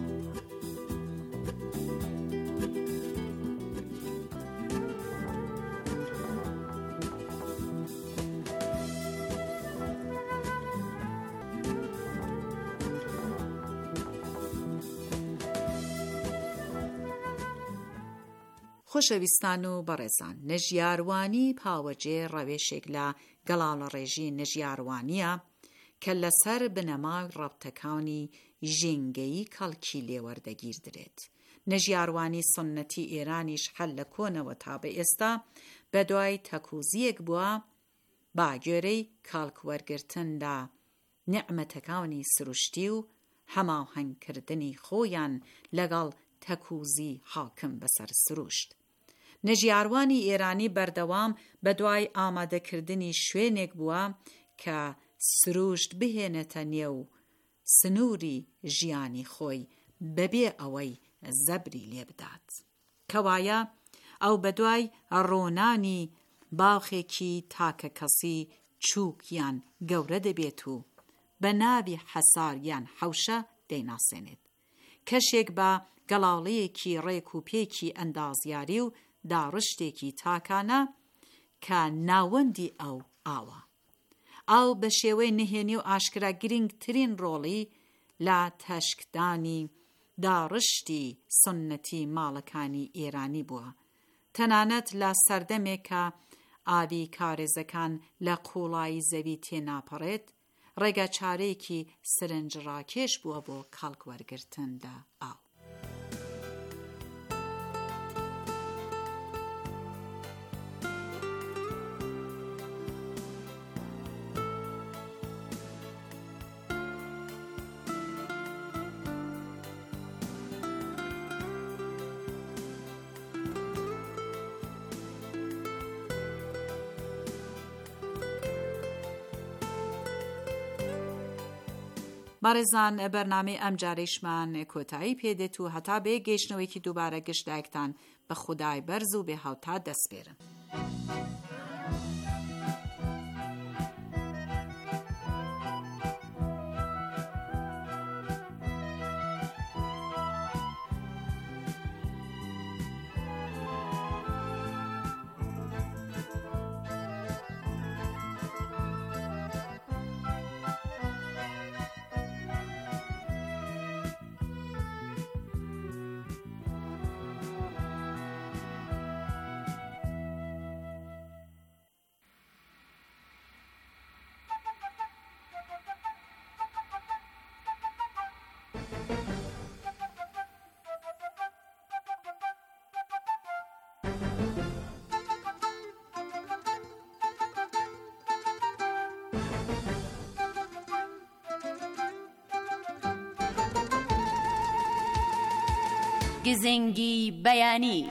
خۆشەویستان و بەڕێزان، نەژیاروانی پاوەجێ ڕەوێشێک لە گەڵاڵەڕێژی نەژیاروانیە کە لەسەر بنەمای ڕەبتەکانی ژینگەیی کەڵکی لێوەردەگیر درێت. نەژیاروانی سنەتی ئێرانیش هەل لە کۆنەوە تا بە ئێستا بە دوای تەکوزیەک بووە با گوێرەی کاڵکوەرگرتن لە نعمەتەکانی سروشتی و هەماهەنگکردنی خۆیان لەگەڵ تەکوزی حاکم بەسەر سروشت. نەژیاروانی ئێرانی بەردەوام بە دوای ئامادەکردنی شوێنێک بووە کە سروشت بهێنێتە نێو سنووری ژیانی خۆی بەبێ ئەوەی زەبری لێ بدات. کەوایە ئەو بە دوای ڕۆنانی باخێکی تاکە کەسی چووکیان گەورە دەبێت و بە ناوی حەساریان حەوشە دەیناسێنێت. کەشێک بە گەڵاڵەیەکی ڕێک و پێکی ئەندازیاری و داڕشتێکی تاکانە کە ناوەندی ئەو ئاوە. ئاو بە شێوەی نهێنی و ئاشکرا گرنگترین ڕۆڵی لە تەشکدانی داڕشتی سنەتی ماڵەکانی ئێرانی بووە. تەنانەت لە سەردەمێکە ئاوی کارێزەکان لە قوڵایی زەوی تێناپەڕێت، ڕێگە چارەیەکی سرنجڕاکێش بووە بۆ کاڵکوەرگرتن لە ئاو. بەڕێزان، بەرنامەی ئەم جارەیشمان کۆتایی پێدێت و هەتا بێ گەیشتنەوەیکی دووبارە گشتایەکتان بە خودای بەرز و بێ هاوتا دەسپێرم. گزنگی بەیانی.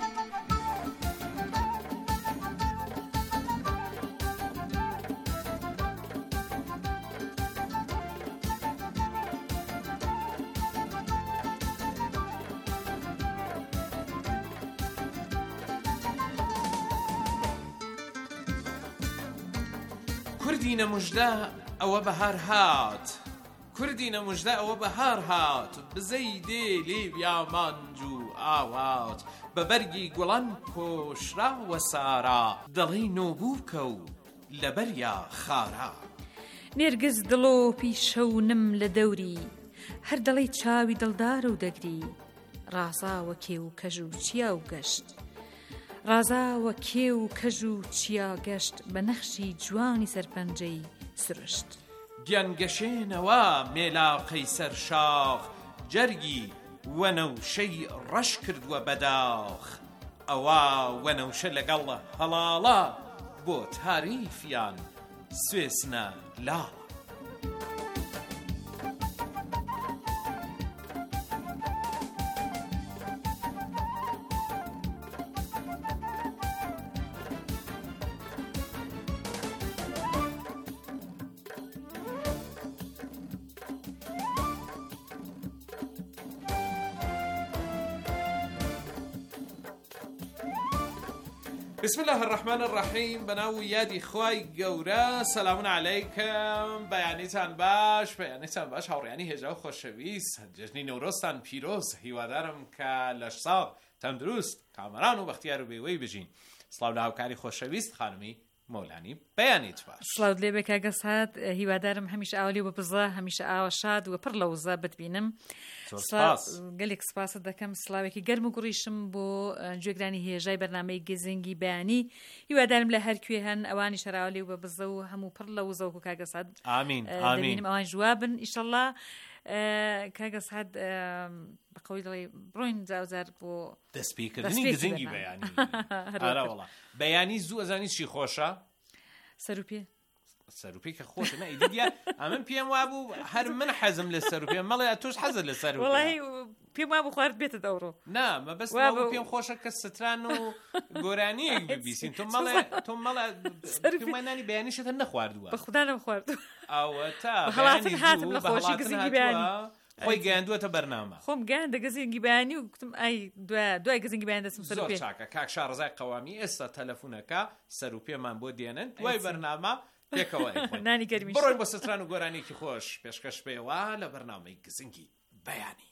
کوردی نەموژدە ئەوە بەهار هات، کوردی نەموژدە ئەوە بەهار هات، بزەی دێ لێویا مانج و ئاوات، بە بەرگی گوڵان پۆشراوە سارا، دەڵی نۆبووکە و لەبەریا خارا. نێرگز دڵۆ پیشەونم لە دەوری، هەر دەڵی چاوی دڵدار و دەگری، ڕازاوە کێ و کەژ و چیا و گەشت، ڕازاوە کێ و کەژ و چیا گەشت بە نەخشی جوانی سەرپەنجەی سرشت گیانگەشێنەوە مێلاقەی سەر شاخ جەرگی وەنەوشەی ڕەش کردووە بەداخ ئەوە وەنەوشە لەگەڵ هەڵاڵە بۆ تاریفیان سوێسنە لاڵە. بسم الله الرحمن الرحیم بەناو یادی خوای گەورە. سەلامون عەلەیکم، بەیانیتان باش هاوڕێیانی هێژا و خۆشەویست، جەژنی نەورۆزتان پیرۆز، هیوادارم کە لەش ساڵ تەندروست کامەران و بەختیار و بێوەی بژین. سڵاو لە هاوکاری خۆشەویست خانمی مۆلانی بەیانیت باش. سڵاو لێ بێ کاگە سات، هیوادارم هەمیشە ئاولی بە بزە، هەمیشە ئاوە شاد و پڕ لە وزە بتبینم. گەلێک سپاست دەکەم، سڵاوێکی گەرم و گوڕیشم بۆ گوێگرانی هێژای بەرنامەی گزنگی بەیانی. هیوادارم لە هەرکوێ هەن ئەوانی شەراولی و بە بزە و هەموو پڕ لە وزە و کاگە سات. ئامین ئامین. ئەوان جوابن ئیشەڵڵا. کاگە سات بەقەوی دڵی بڕۆین جاوزار بۆ دەستپێکردنی گزنگی بەیانی. هەراوەڵا بەیانی زوو ئەزانی چی خۆشە؟ سەروپێ سەروپی کە خۆشە نەئیدیا ئەمن پێم وابوو هەر من حەزم لە سەروپێ مەڵێ تۆش حەزت لە سەروپێ. وەڵی پێم وابوو خوارد بێتە دەوڕۆ. نا مەبەست پێم خۆشە کە ستران و گۆرانیەک ببیسین. تۆ مەڵێ پێمانانی بەیانیشت هەر نەخواردووە. بە خودا نەخواردووە. ئەوە تا هەڵاتن هاتم لە خۆشی گزنگی بەیانی خۆی گەیاندووەتە بەرنامە. خۆم گەیاندە گزنگی بەیانی و گوتم ئای دوای گزنگی بەیان دەچم سەروپێ. زۆر چاکە کاک شارەزای قەوامی ئێستا تەلەفۆنەکە سەروپێمان بۆ دێنن دوای بەرنامە پێکەوە نانی گەرمیش. بڕۆین بۆ ستران و گۆرانێکی خۆش پێشکەش پێوە لە بەرنامەی گزنگی بەیانی.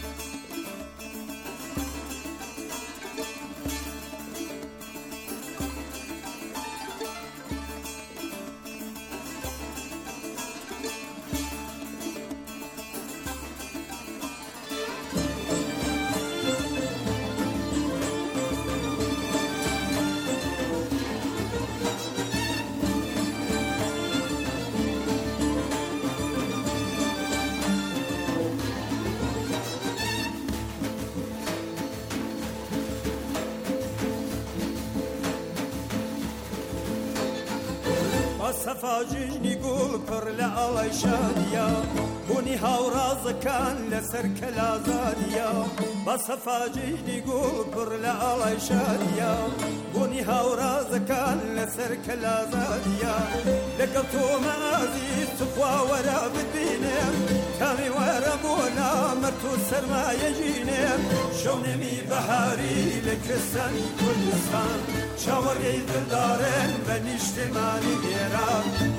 سەفاژنی گوڵ پڕ لە ئەڵی شادیە بوونی هاوڕازەکان لەسەر کەلازادیە. بە سەفاژنی گوڵ پڕ لە ئەڵی شادیە بوونی هاوڕازەکان لەسەر کەلازادیە. لەگەڵ تۆمە ئازیز توخوا وەرە ببینێم تامی وەرە بۆ نامەرد و سەرمایە ژینێم. شەونێمی بەهاری لە کوێستانی کوردستان چاوەڕێی دڵدارن بە نیشتمانی گێرا.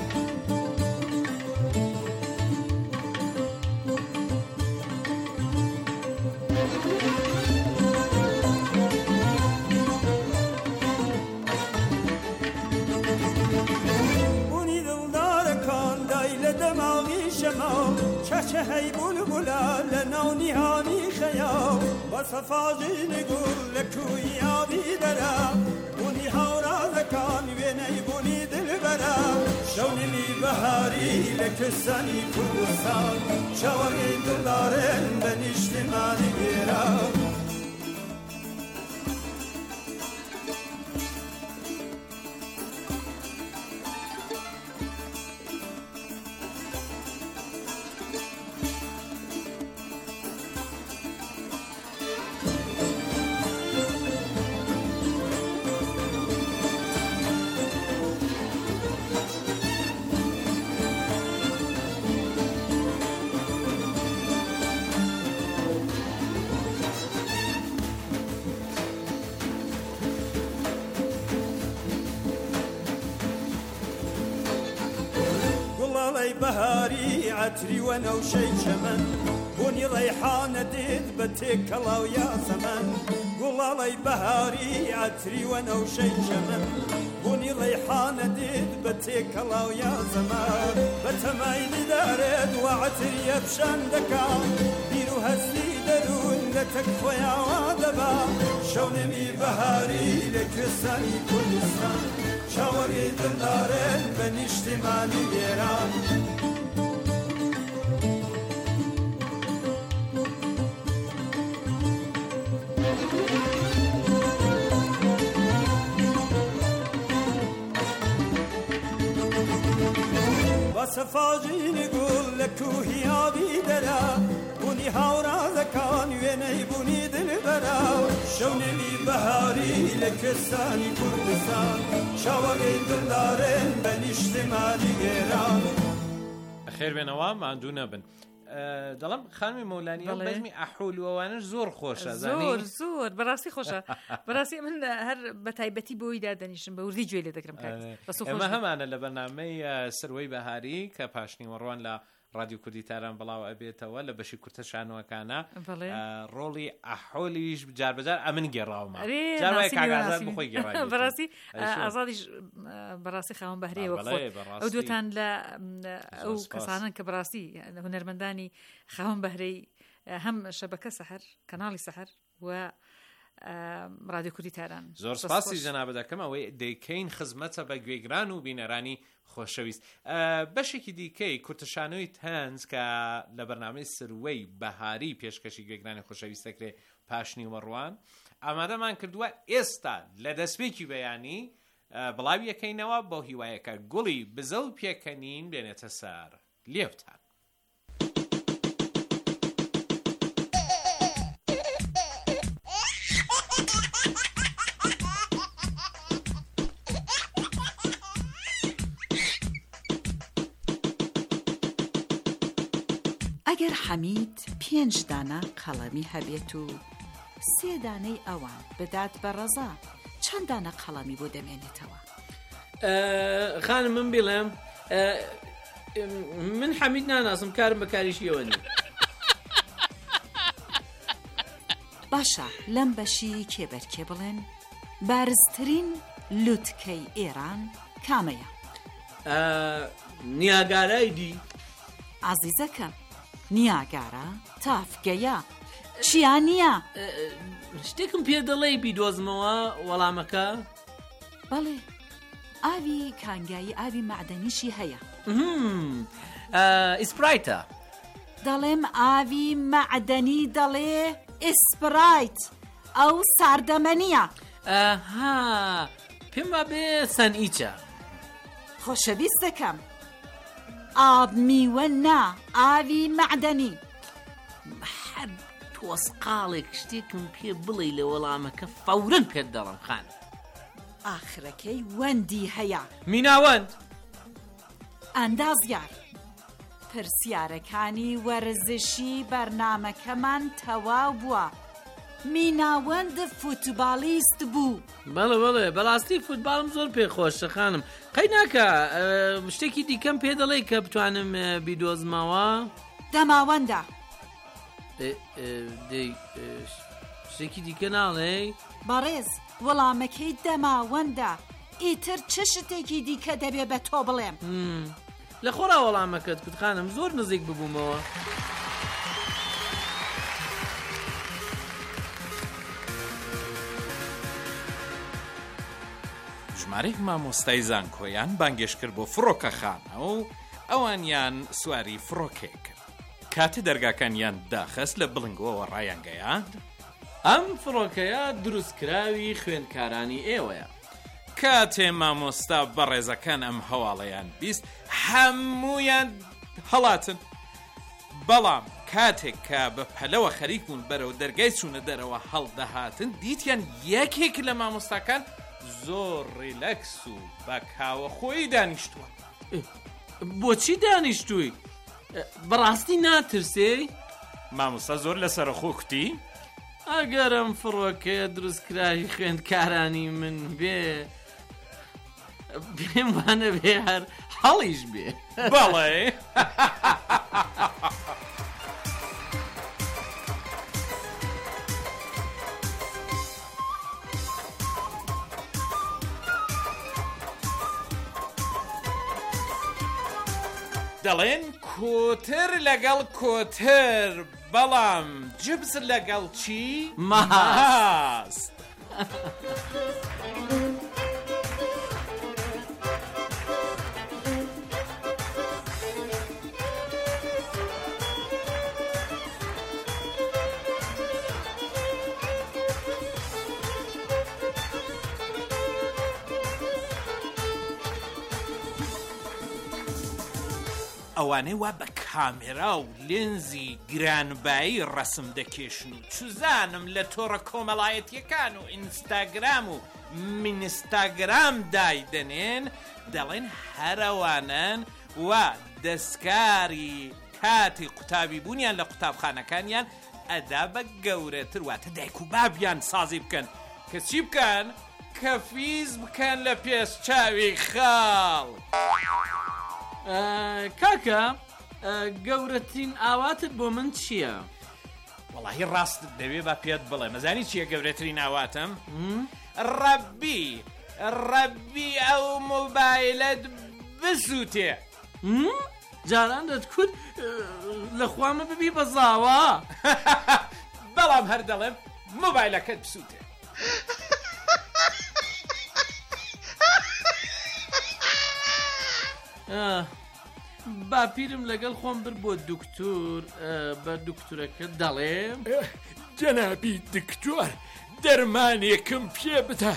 بوونی دڵدارەکان دای لە دەماغی شەماڵ چەچە هەی بولبولا لە ناونیهانی خەیاڵ. بە سەفاژنی گوڵ لە کوی ئاوی دەرا بوونی هاوڕازەکان وێنەی بوونی دلبەرە. شەونێمی بەهاری لە کوێستانی کوردستان چاوەڕێی دڵدارن بە نیشتمانی گێرا. گوڵاڵەی بەهاری عەتری وەنەوشەی چەمەن بوونی ڕەیحانە دێت بە تێکەڵاو یاسەمەن. گوڵاڵەی بەهاری عەتری وەنەوشەی چەمەن بوونی ڕەیحانە دێت بە تێکەڵاو یاسەمەن. بە تەمای دیدارێت و عەتری ئەفشان دەکات بیر و هەستی دەروون دەتەک خۆیاوا دەبا شەونەمی بەهاری لە کوێستانی کوردستان چاوەڕێی دڵدارن بە نیشتیمانی ئێران سەفاژینی گوڵ لە کوهی ئاوی دەرا بوونی هاوڕازەکان وێنەی بوونی دلبەرا شەونێمی بەهاری لە کوێستانی کوردستان چاوەڕێی دڵدارن بە نیشتیمانی ئێران خێر بێنەوە ماندوو نەبن دەڵم خانمی مەولانیە بەزمی ئەحولوەوانش زۆر خۆشە زۆر بەڕاستی خۆشە بەڕاستی من هەر بە تایبەتی بۆی دادەنیشم بە وردی گوێ لێ دەکرم ئەمە هەمانە لە بەرنامەی سروەی بەهاری کە پاشنیوەڕوان لە ڕادیو کوردی تاران بڵاو ئەبێتەوە لە بەشی کورتە شانوەکانە ڕۆڵی ئەحۆلیش جاربەجار ئەمن گێڕاومە بەڕاستی ئازادیش بەڕاستی خاوەن بەهرەیەوە ئەو دوتان لە ئەو کەسانن کە بەڕاستی هونەرمەندانی خاوەن بەهرەی هەم شەبەکە سەحر کەناڵی سەحر و ڕادیو کوردی تاران زۆر سپاسی جەنابە دەکەم ئەوەی دەیکەین خزمەتە بە گوێگران و بینەرانی خۆشەویست بەشێکی دیکەی کورتشانۆی تەنز کە لە بەرنامەی سروەی بەهاری پێشکەشی گوێگرانی خۆشەویستەکرێ پاشنی وەڕوان ئامادەمان کردووە ئێستا لە دەستپێکی بەیانی بڵاوی یەکەینەوە بۆ هیوایەکە گوڵی بزە و پێکەنین بێنێتە سار لێوتان ئەگەر حەمید 5 دانە قەڵەمی هەبێت و 3 دانەی ئەوان بدات بە ڕەزا چەند دانە قەڵەمی بۆ دەمێنێتەوە؟ خانم من بڵێم من حەمید ناناسم کارم بە کاریشیەوە نیە. باشە لەم بەشی کێبەرکێ بڵێن بارزترین لوتکەی ئێران کامەیە؟ نیاگارای دی عەزیزەکەم نیاگارە تافگەیە چیا نییە؟ شتێکم پێ دەڵێ بیدۆزمەوە وەڵامەکە؟ بەڵێ ئاوی کانگایی ئاوی معدەنیشی هەیە. ئیسپرایتە دەڵێم ئاوی معدەنی دەڵێ ئیسپرایت ئەو ساردەمەنیە. ها پێم با بێ سەنئیچە. خۆشەویستەکەم ئاب میوە نا ئاوی معدەنی. هەر تۆسقاڵێک شتێکم پێ بڵێ لە وەڵامەکە فەورەن پێت دەڵم خان. ئاخرەکەی وەندی هەیە. میناوەند ئەندازیار پرسیارەکانی وەرزشی بەرنامەکەمان تەواو بووە. میناوەند فوتبالیست بوو. بەڵێ بەڵاستی فوتباڵم زۆر پێخۆشە خانم. قەی ناکە شتێکی دیکەم پێ دەڵێ کە بتوانم بیدۆزمەوە؟ دەماوەندە. شتێکی دیکە ناڵێ؟ بەڕێز وەڵامەکەی دەماوەندە. ئیتر چ شتێکی دیکە دەبێ بە تۆ بڵێم؟ لە خۆرا وەڵامەکەت کوت خانم زۆر نزیک ببوومەوە. ژمارەیەک مامۆستای زانکۆیان بانگێش کرد بۆ فڕۆکەخانە و ئەوانیان سواری فڕۆکێ کرد. کاتە دەرگاکانیان داخست لە بڵنگەوە ڕایانگەیاند ئەم فڕۆکەیە دروستکراوی خوێندکارانی ئێوەیە. کاتێ مامۆستا بەڕێزەکان ئەم هەواڵەیان بیست هەموویان هەڵاتن. بەڵام کاتێک کە بە پەلەوە خەریک بوون بەرەو دەرگای چوونە دەرەوە هەڵدەهاتن دیتیان یەکێک لە مامۆستاکان زۆر ریلەکس و بە کاوە خۆی دانیشتووە. بۆچی دانیشتووی؟ بەڕاستی ناترسێ؟ مامۆستا زۆر لەسەر خۆ کوتی ئەگەرم فڕۆکەیە دروستکراوی خوێندکارانی من بێ پێم وانە بێ هەر هەڵیش بێ. بەڵێ دەڵێن کۆتر لەگەڵ کۆتر بەڵام جبز لەگەڵ چی؟ ماست. ئەوانەی وا بە کامێرا و لێنزی گرانبایی ڕەسم دەکێشن و چوزانم لە تۆڕە کۆمەڵایەتیەکان و ئینستاگرام و مینستاگرام دایدەنێن دەڵێن هەرەوانن و دەستکاری کاتی قوتابی بوونیان لە قوتابخانەکانیان ئەدا بە گەورەتر واتە دایک و بابیان سازی بکەن کە چی بکەن؟ کە فیز بکەن لە پێش چاوی خاڵ. کاکە گەورەترین ئاواتت بۆ من چییە؟ وەڵاهی ڕاست دەوێ بە پێت بڵێ مەزانی چییە گەورەترین ئاواتم؟ ڕەبی ئەو مۆبایلت بسووتێ. جاران دەتکوت لەخوامە ببی بە زاوە. بەڵام هەر دەڵێم مۆبایلەکەت بسووتێ. باپیرم لەگەڵ خۆم بر بۆ دوکتور بە دوکتورەکە دەڵێم جەنابی دکتۆر دەرمانێکم پێ بدە.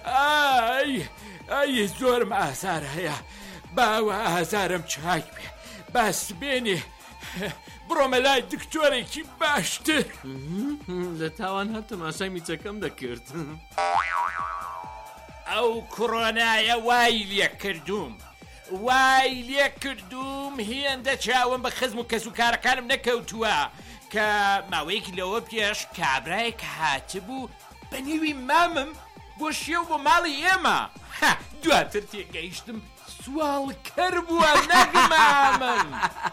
ئای زۆرم ئازار هەیە باوە ئازارم چاک بێ باس بێنێ بڕۆمە لای دکتۆرێکی باشتر. لە تاوان هەر تەماشای میچەکەم دەکرد. ئەو کۆڕۆنایە وای لێ کردوم هێندە چاوم بە خزم و کەس و کارەکانم نەکەوتووە کە ماوەیەکی لەوە پێش کابرایەک هاتبوو بە نیوی مامم بۆ شێو بۆ ماڵی ئێمە. دواتر تێگەیشتم سوالکەر بووە نەگمامم.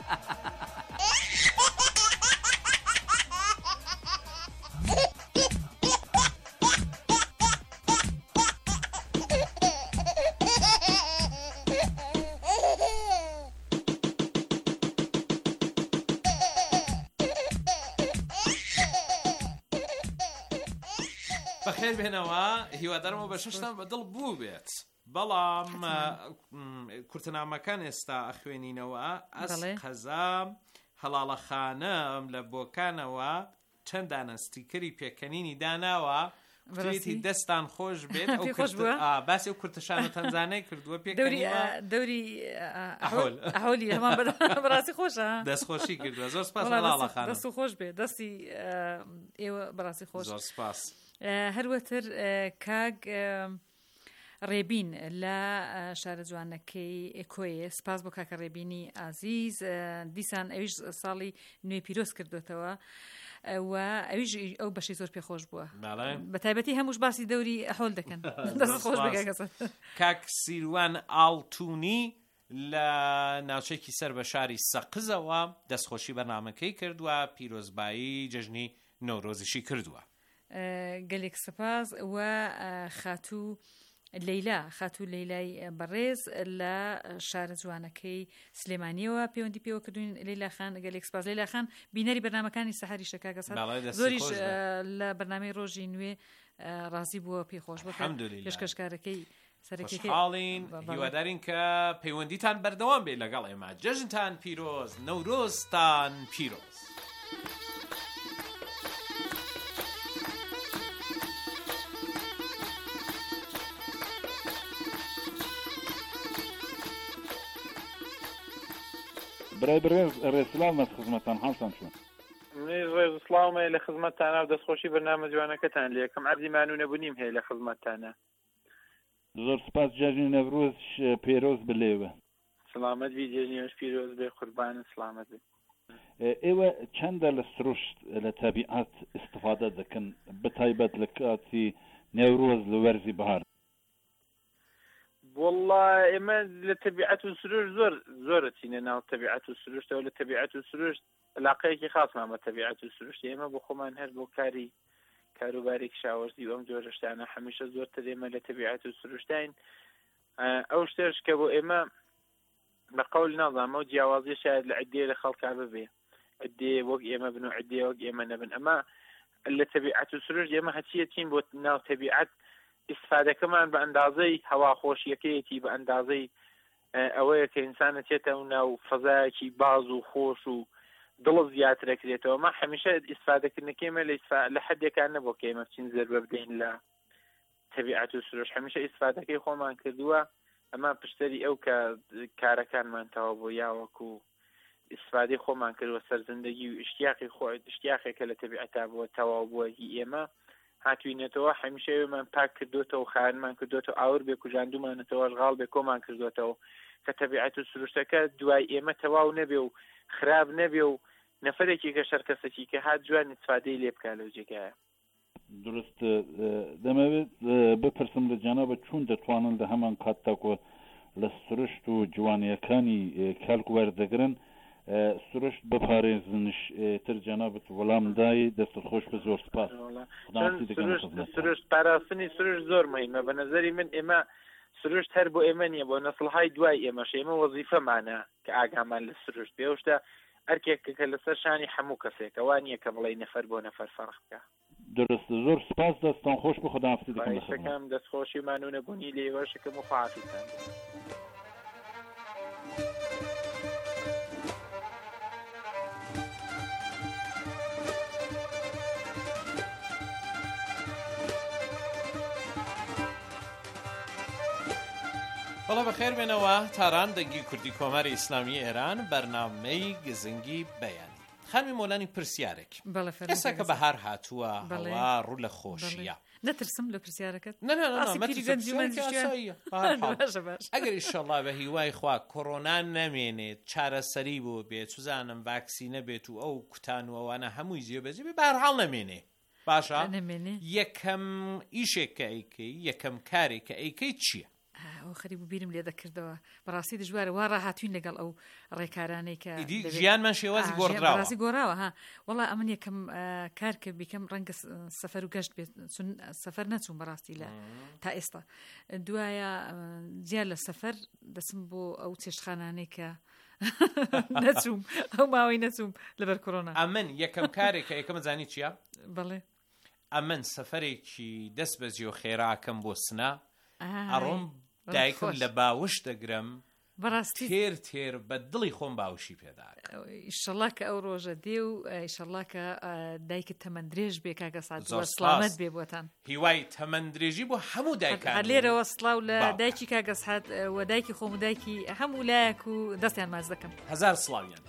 بەخێر بێنەوە هیوادارمەوە بە شەشتان بەدڵ بوو بێت. بەڵام کورتنامەکان ئێستا ئەخوێنینەوە ئەس قەزام هەڵاڵەخانەم لە بۆکانەوە چەند دانە ستیکەری پێکەنینی داناوە بێتی دەستان خۆش بێت. باسی ئەو کورتشانە تەنزانەی کردووە دەوری ئەحۆلی هەمان بەڕاستی خۆشە دەستخۆشی کردووە. زۆر سپاس هەڵاڵەخانە دەست و خۆش بێت دەستی ئێوە بەڕاستی خۆش. زۆر سپاس. هەروەتر کاگ ڕێبین لە شارە جوانەکەی کۆیە سپاس بۆ کاکە ڕێبینی ئازیز دیسان ئەویش ساڵی نوێ پیرۆز کردوێتەوە و ئەویش ئەو بەشی زۆر پێخۆش بووە بە تایبەتی هەمووش باسی دەوری ئەحۆل دەکەن. دەست خۆش بگەکەسە. کاک سیروان ئاڵتونی لە ناوچێکی سەر بە شاری سەقزەوە دەستخۆشی بەرنامەکەی کردووە پیرۆزبایی جەژنی نۆرۆزیشی کردووە. گەلێک سپاس و خاتوو لەیلای بەڕێز لە شارە جوانەکەی سلێمانیەوە پەیوەندی پێوە کردوین. لەیلا خان گەلێک سپاس. لەیلا خان بینەری بەرنامەکانی سەحری شەکاگەس زۆریش لە بەرنامەی ڕۆژی نوێ ڕازی بووە پێخۆش بکە پێشکەشکارەکەی سەرەکیحاڵین هیوادارین کە پەیوەندیتان بەردەوام بێت لەگەڵ ئێمە. جەژنتان پیرۆز نەورۆزتان پیرۆز. برای ڕێسلامەت خزمەتان هەڵسان چوون. ڕێز سڵاومە لە خزمەتتانە و دەستخۆشی بەرنامە جوانەکەتان لێ یەکەم عەرزی مانوو نەبوونیم هەیە لە خزمەتتانە. زۆر سپاس جەژنی نەورۆز پێرۆز بلێوە. سلامەت بی جەژنیش پیرۆز بێ قوربانن سلامەت بێ. ئێوە چەندە لە سروشت لە تەبیعەت استفادە دەکەن بەتایبەت لە کاتی نەورۆز لە وەرزی بەهار؟ والله ئێمە لە تەبیعەت و سروش زۆرەچینە ناو تەبیعەت و سروشتەوە. لە تەبیعەت و سروش علاقەیەکی خاصمامە تەبیعەت و سروشت. ئێمە بۆ خۆمان هەر بۆ کاروباری کشاوەرزی و ئەم جۆرە شتانە هەمیشە زۆرتر ئێمە لە تەبیعەت و سروشتین. ئەو شتێش کە بۆ ئێمە بە قەول نازانمە و جیاوازی شاید لە عیدێ لە خەڵکا ببێ عدێ وەک ئێمە بن و عدێ وەک ئێمە نەبن ئەمە لە تەبیعەت و سروش ئێمە هەچیەتین بۆ ناو تەبیعەت ئیسفادەکەمان بە ئەندازەی هەواخۆشیەکەیەتی بە ئەندازەی ئەوەیە کە ئینسانە چێتە و ناو فەزایەکی باز و خۆش و دڵ زیاترەکرێتەوە ما هەمیشە ئیسفادەکردنەکەیمە لە حدێکان نەبوو کە ئێمە بچین زەربە بدەین لە تەبیعەت و سروش هەمیشە ئیسفادەکەی خۆمان کردووە ئەمە پشتەری ئەو کە کارەکانمان تەواو بۆ یاوەکو ئیسفادەی خۆمان کردوە سەر زندگی و اشتیاقێکە لە تەبیعەتا بۆ تەواو بووەکی ئێمە هاتوینێتەوە هەمیشە ئێمەمان پاک کردوتەوە و خاوێنمان کردوتەوە ئاور بێ کوژاندومانێتەوە ژغاڵ بێ کۆمان کردوتەوە کە تەبیعەت و سروشتەکە دوای ئێمە تەواو نەبێ و خراپ نەبێ و نەفرێکی کە شەرکەسێکی کە هات جوان ئیسفادەی لێ بکات لەو جێگایە. درست دەمەوێت بپرسم لە جەنابەت چۆن دەتوانن لە هەمان کاتتاکۆ لە سروشت و جوانیەکانی کەلک وەردەگرن سروشت بپارێزنش تر جەنابەت وەڵام دای دەست خۆش بە زۆر سپاس. سروشت پاراستنی سروشت زۆر مهمە بە نەزەری من ئێمە سروشت هەر بۆ ئێمە نییە بۆ نەسڵهای دوای ئێمەش ئێمە وەزیفەمانە کە ئاگامان لە سروشت پێوشتە هەرکێک کە لەسەر شانی هەموو کەسێک ئەوان نییە کە بڵێ نەفەر بۆ نەفەر فەرق بکە. درست زۆر سپاس دەستان خۆش بە خوداحافیزی دەکەم دەستخۆشیمان و نەبوونی لێوەشەکەم و خواحافیزتان. بەڵێ بەخێر بێنەوە تاران دەنگی کوردی کۆماری ئیسلامی ئێران بەرنامەی گزنگی بەیانی خانمی مۆلانی پرسیارێک ئێستا کە بەهار هاتووە هەوا ڕوو لە خۆشیە نەترسم لە پرسیارەکەت ئەگەر ئیشەڵا بە هیوای خوا کۆڕۆنا نەمێنێت چارەسەری بۆ بێت سوزانم ڤاکسینە بێت و ئەو کوتان و ئەوانە هەمووی جێبەجێ بێ بەهەرحاڵ نەمێنێ باشە یەکەم ئیشێک کە ئەیکەی یەکەم کارێک کە ئەیکەی چییە؟ ئەو خەریب و بیرم لێ دەکردەوە بەڕاستی دژوارە وا ڕاهاتوین لەگەڵ ئەو ڕێکارانەی کە ژیانمان شێوازی گۆڕاوە گۆڕاوە ها وەڵا ئەمن یەکەم کار کرد بیکەم ڕەنگە سەفەر و گەشت بێت سەفەر نەچوم بەڕاستی لە تا ئێستا دوایە جیا لە سەفەر دەچم بۆ ئەو چێشتخانانەی کە نەچوم ئەو ماوەی نەچوم لەبەر کۆڕۆنا. ئەمن یەکەم کارێکە یەکەمە زانی چییە؟ بەڵێ ئەمن سەفەرێکی دەست بە جێ و خێراکەم بۆ سنا ئەڕۆم دایکم لە باوش دەگرم بەڕاستی تێر بە دڵی خۆم باوشی پێدا ئیشەڵا کە ئەو ڕۆژە دێ و ئیشەڵا کە دایکت تەمەندرێژ بێ کاکە سعد سڵامەت بێ بۆتان هیوای تەمەندرێژی بۆ هەموو دایکان لێرەوە سڵاو لە دایکی کاکە سعد و دایکی خۆم و دایکی هەموو لایەک و دەستیان ماز دەکەم هەزار سڵاویان.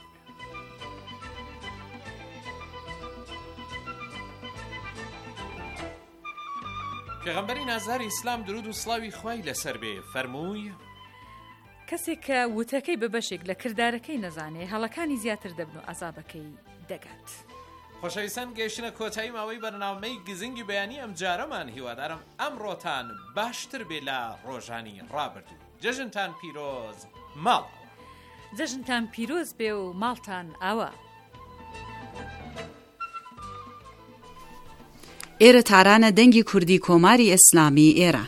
پێغەمبەری نازاری ئیسلام درود و سڵاوی خوای لەسەر بێ فەرمووی کەسێک کە وتەکەی بە بەشێک لە کردارەکەی نەزانێ هەڵەکانی زیاتر دەبن و ئازابەکەی دەگات. خۆشەویستان گەیشتنە کۆتایی ماوەی بەرنامەی گزنگی بەیانی ئەم جارەمان هیوادارم ئەمڕۆتان باشتر بێ لە ڕۆژانی ڕابردوو. جەژنتان پیرۆز ماڵ جەژنتان پیرۆز بێ و ماڵتان ئاوە. ئێرە تارانە دەنگی کوردی کۆماری ئیسلامی ئێران.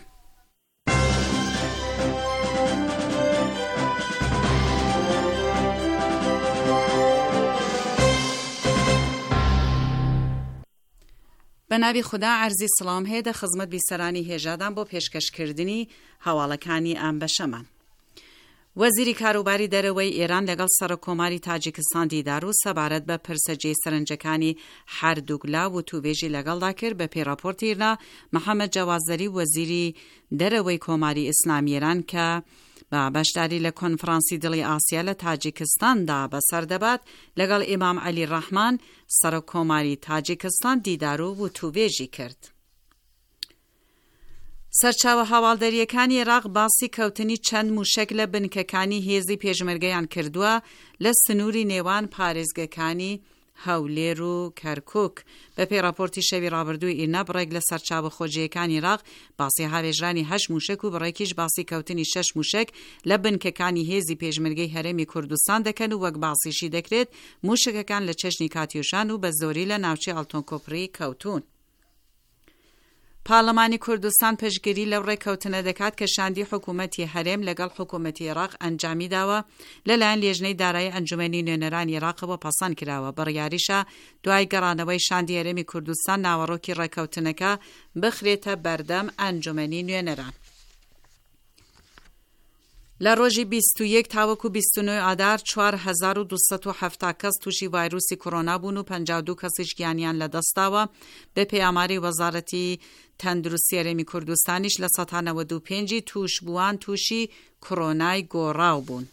بە ناوی خوددا عەرزی سڵام هەیە دە خزمەت بیسەرانی هێژادان بۆ پێشکەشکردنی هەواڵەکانی ئەم بەشەمان. وەزیری کاروباری دەرەوەی ئێران لەگەڵ سەرۆکۆماری تاجیکستان دیدار و سەبارەت بە پرسەجێی سەرنجەکانی هەردووگلا و توێژی لەگەڵدا کرد بە پێڕاپۆرتیرنا محەممەد جەوازەری وەزیری دەرەوەی کۆماری ئیسلامی ئێران کە بە بەشداری لە کۆنفرانسی دڵی ئاسیا لە تاجیکستاندا بەسەردەبات لەگەڵ ئیمام عەلی ڕەحمان سەرۆکۆماری تاجیکستان دیدار و توێژی کرد. سەرچاوە هەواڵدەریەکانی عێراق باسی کەوتنی چەند موشک لە بنکەکانی هێزی پێشمەرگەیان کردووە لە سنووری نێوان پارێزگەکانی هەولێر و کەرکووک. بە پێی راپۆرتی شەوی ڕابردووی ئیرنا بڕێک لە سەرچاوە خۆجیەکانی عێراق باسی هاوێژرانی 8 موشک و بڕێکیش باسی کەوتنی 6 موشک لە بنکەکانی هێزی پێشمەرگەی هەرێمی کوردستان دەکەن و وەک باسیشی دەکرێت موشکەکان لە چەشنی کاتیوشان و بە زۆری لە ناوچەی ئەڵتۆن کۆپڕی کەوتون. پارلەمانی کوردستان پشتگیری لەو ڕێکەوتنە دەکات کە شاندی حکوومەتی هەرێم لەگەڵ حکوومەتی عێراق ئەنجامی داوە لەلایەن لێژنەی دارایی ئەنجومەنی نوێنەرانی عێراقەوە پەسەند کراوە. بڕیاریشە دوای گەڕانەوەی شاندی هەرێمی کوردستان ناوەڕۆکی ڕێکەوتنەکە بخرێتە بەردەم ئەنجومەنی نوێنەران. لە ڕۆژی 21 تاوەکو 29 ئادار 4270 کەس تووشی ڤایرۆسی کۆڕۆنا بوون و 52 کەسیش گیانیان لەدەستاوە. بە پێی ئاماری وەزارەتی تەندروستی هەرێمی کوردستانیش لە 195 توش بووان تووشی کۆڕۆنای گۆڕاو بوون.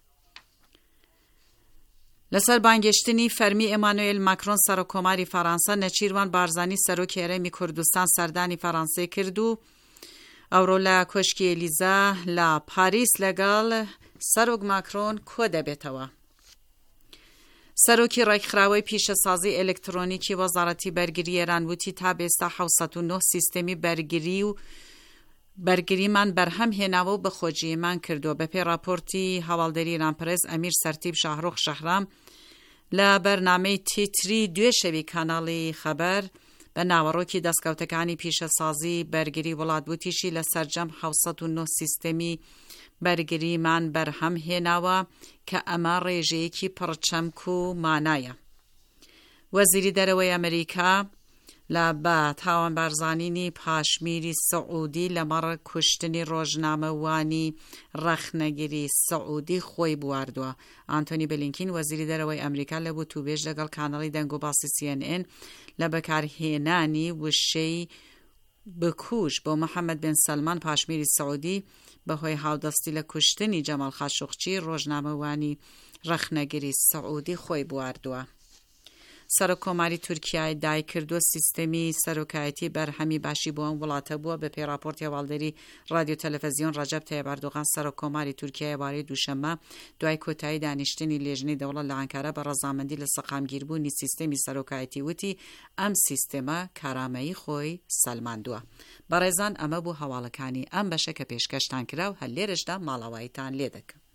لەسەر بانگێشتنی فەرمی ئێمانوئێل ماکرۆن سەرۆکۆماری فەڕەنسا نەچیروان بارزانی سەرۆکی هەرێمی کوردستان سەردانی فەڕەنسای کرد و ئەوڕۆ لە کۆشکی ئێلیزا لە پاریس لەگەڵ سەرۆک ماکرۆن کۆ دەبێتەوە. سەرۆکی ڕێکخراوەی پیشەسازی ئێلکترۆنیکی وەزارەتی بەرگری ئێران وتی تا بێستا 709 سیستەمی بەرگریمان بەرهەم هێناوە و بەخۆجیەمان کردووە. بەپێی راپۆرتی هەواڵدەری ئیرانپرێز ئەمیر سەرتیب شاهڕۆخ شەهرام لە بەرنامەی تیتری دوێ شەوی کاناڵی خەبەر بە ناوەڕۆکی دەستکەوتەکانی پیشەسازی بەرگری وڵات وتیشی لە سەرجەم 709 سیستەمی بەرگریمان بەرهەم هێناوە کە ئەمە ڕێژەیەکی پڕچەمک و مانایە. وەزیری دەرەوەی ئەمریکا لە بە تاوانبارزانینی پاشمیری سەعودی لەمەڕ کوشتنی ڕۆژنامەوانی ڕەخنەگیری سەعودی خۆی بواردووە. ئانتۆنی بلینکین وەزیری دەرەوەی ئەمریکا لە بوو تووبێژ لەگەڵ کانەڵی دەنگ و باسی CNN لە بەکارهێنانی وشەی بکوژ بۆ محەممەد بن سەلمان پاشمیری سەعودی بەهۆی هاودەستی لە کوشتنی جەمال خاشوقچی ڕۆژنامەوانی ڕەخنەگیری سەعودی خۆی بواردووە. سەرۆکۆماری تورکیای دایکردووە سیستەمی سەرۆکایەتی بەرهەمی باشی بۆ ئەم وڵاتە بووە. بە پێی راپۆرتی هەواڵدەری رادیۆ تەلەڤیزیۆن ڕەجەب تایب ئەردۆغان سەرۆکۆماری تورکیای وارەی دووشەممە دوای کۆتایی دانیشتنی لێژنەی دەوڵەت لە ئەنکارە بە ڕەزامەندی لە سەقامگیربوونی سیستەمی سەرۆکایەتی وتی ئەم سیستەمە کارامەیی خۆی سەلماندووە. بەڕێزان ئەمە بوو هەواڵەکانی ئەم بەشە کە پێشکەشتان کرا و هەر لێرەشدا ماڵەواییتان لێ دەکەم.